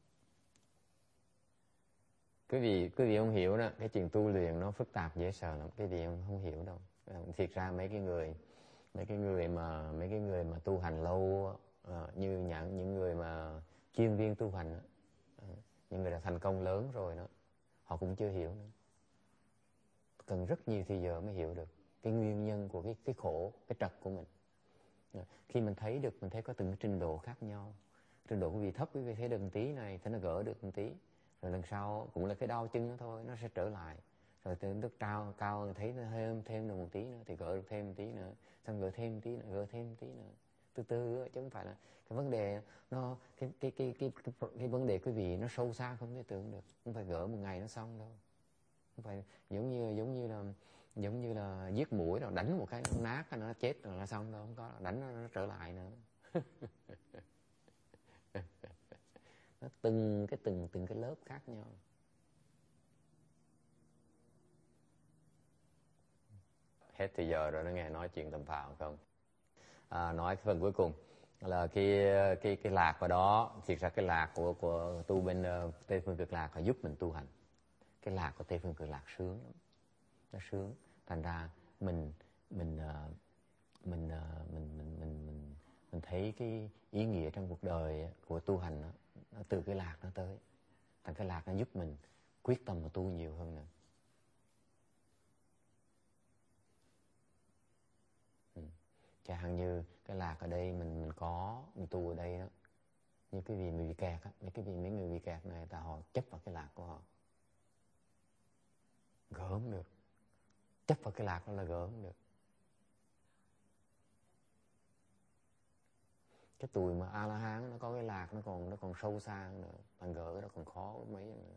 Quý vị quý vị không hiểu đó, cái chuyện tu luyện nó phức tạp dễ sợ lắm, cái gì không không hiểu đâu. Thiệt ra mấy cái người mấy cái người mà mấy cái người mà tu hành lâu uh, như những những người mà chuyên viên tu hành, uh, những người đã thành công lớn rồi đó, họ cũng chưa hiểu nữa. Cần rất nhiều thời giờ mới hiểu được cái nguyên nhân của cái cái khổ, cái trật của mình. Uh, khi mình thấy được, mình thấy có từng cái trình độ khác nhau. Trình độ quý vị thấp, quý vị thấy được một tí này, thế nó gỡ được một tí. Rồi lần sau cũng là cái đau chân đó thôi, nó sẽ trở lại. Rồi tới lúc cao cao thấy nó thêm thêm được một tí nữa thì gỡ được thêm một tí nữa, xong gỡ thêm một tí nữa, gỡ thêm một tí nữa, từ từ, chứ không phải là cái vấn đề nó cái cái cái cái cái, cái, cái vấn đề quý vị nó sâu xa không thể tưởng được, không phải gỡ một ngày nó xong đâu. Không phải giống như giống như là giống như là giết muỗi rồi đánh một cái nó nát nó chết rồi là xong đâu, không có, đánh nó, nó trở lại nữa. Nó từng cái từng từng cái lớp khác nhau. Hết thì giờ rồi, nó nghe nói chuyện tầm phào không? À, nói cái phần cuối cùng là cái cái cái lạc vào đó, thiệt ra cái lạc của của tu bên uh, Tây Phương Cực Lạc là giúp mình tu hành. Cái lạc của Tây Phương Cực Lạc sướng lắm, nó sướng. Thành ra mình mình uh, mình, uh, mình mình mình mình mình thấy cái ý nghĩa trong cuộc đời của tu hành đó, nó từ cái lạc nó tới. Thành cái lạc nó giúp mình quyết tâm mà tu nhiều hơn nữa. Ừ. Chẳng hạn như cái lạc ở đây mình mình có mình tu ở đây đó, như cái vị người bị kẹt á, mấy cái vị mấy người bị kẹt này, ta họ chấp vào cái lạc của họ, gỡ không được. Chấp vào cái lạc đó là gỡ không được. Cái tuổi mà A La Hán nó có cái lạc, nó còn nó còn sâu xa nữa, bạn gỡ nó còn khó mấy nữa.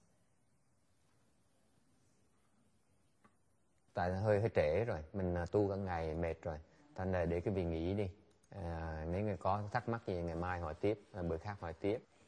Tại hơi hơi trễ rồi, mình tu cả ngày mệt rồi, thành ra để cái vị nghỉ đi. À, nếu người có thắc mắc gì ngày mai hỏi tiếp, bữa khác hỏi tiếp.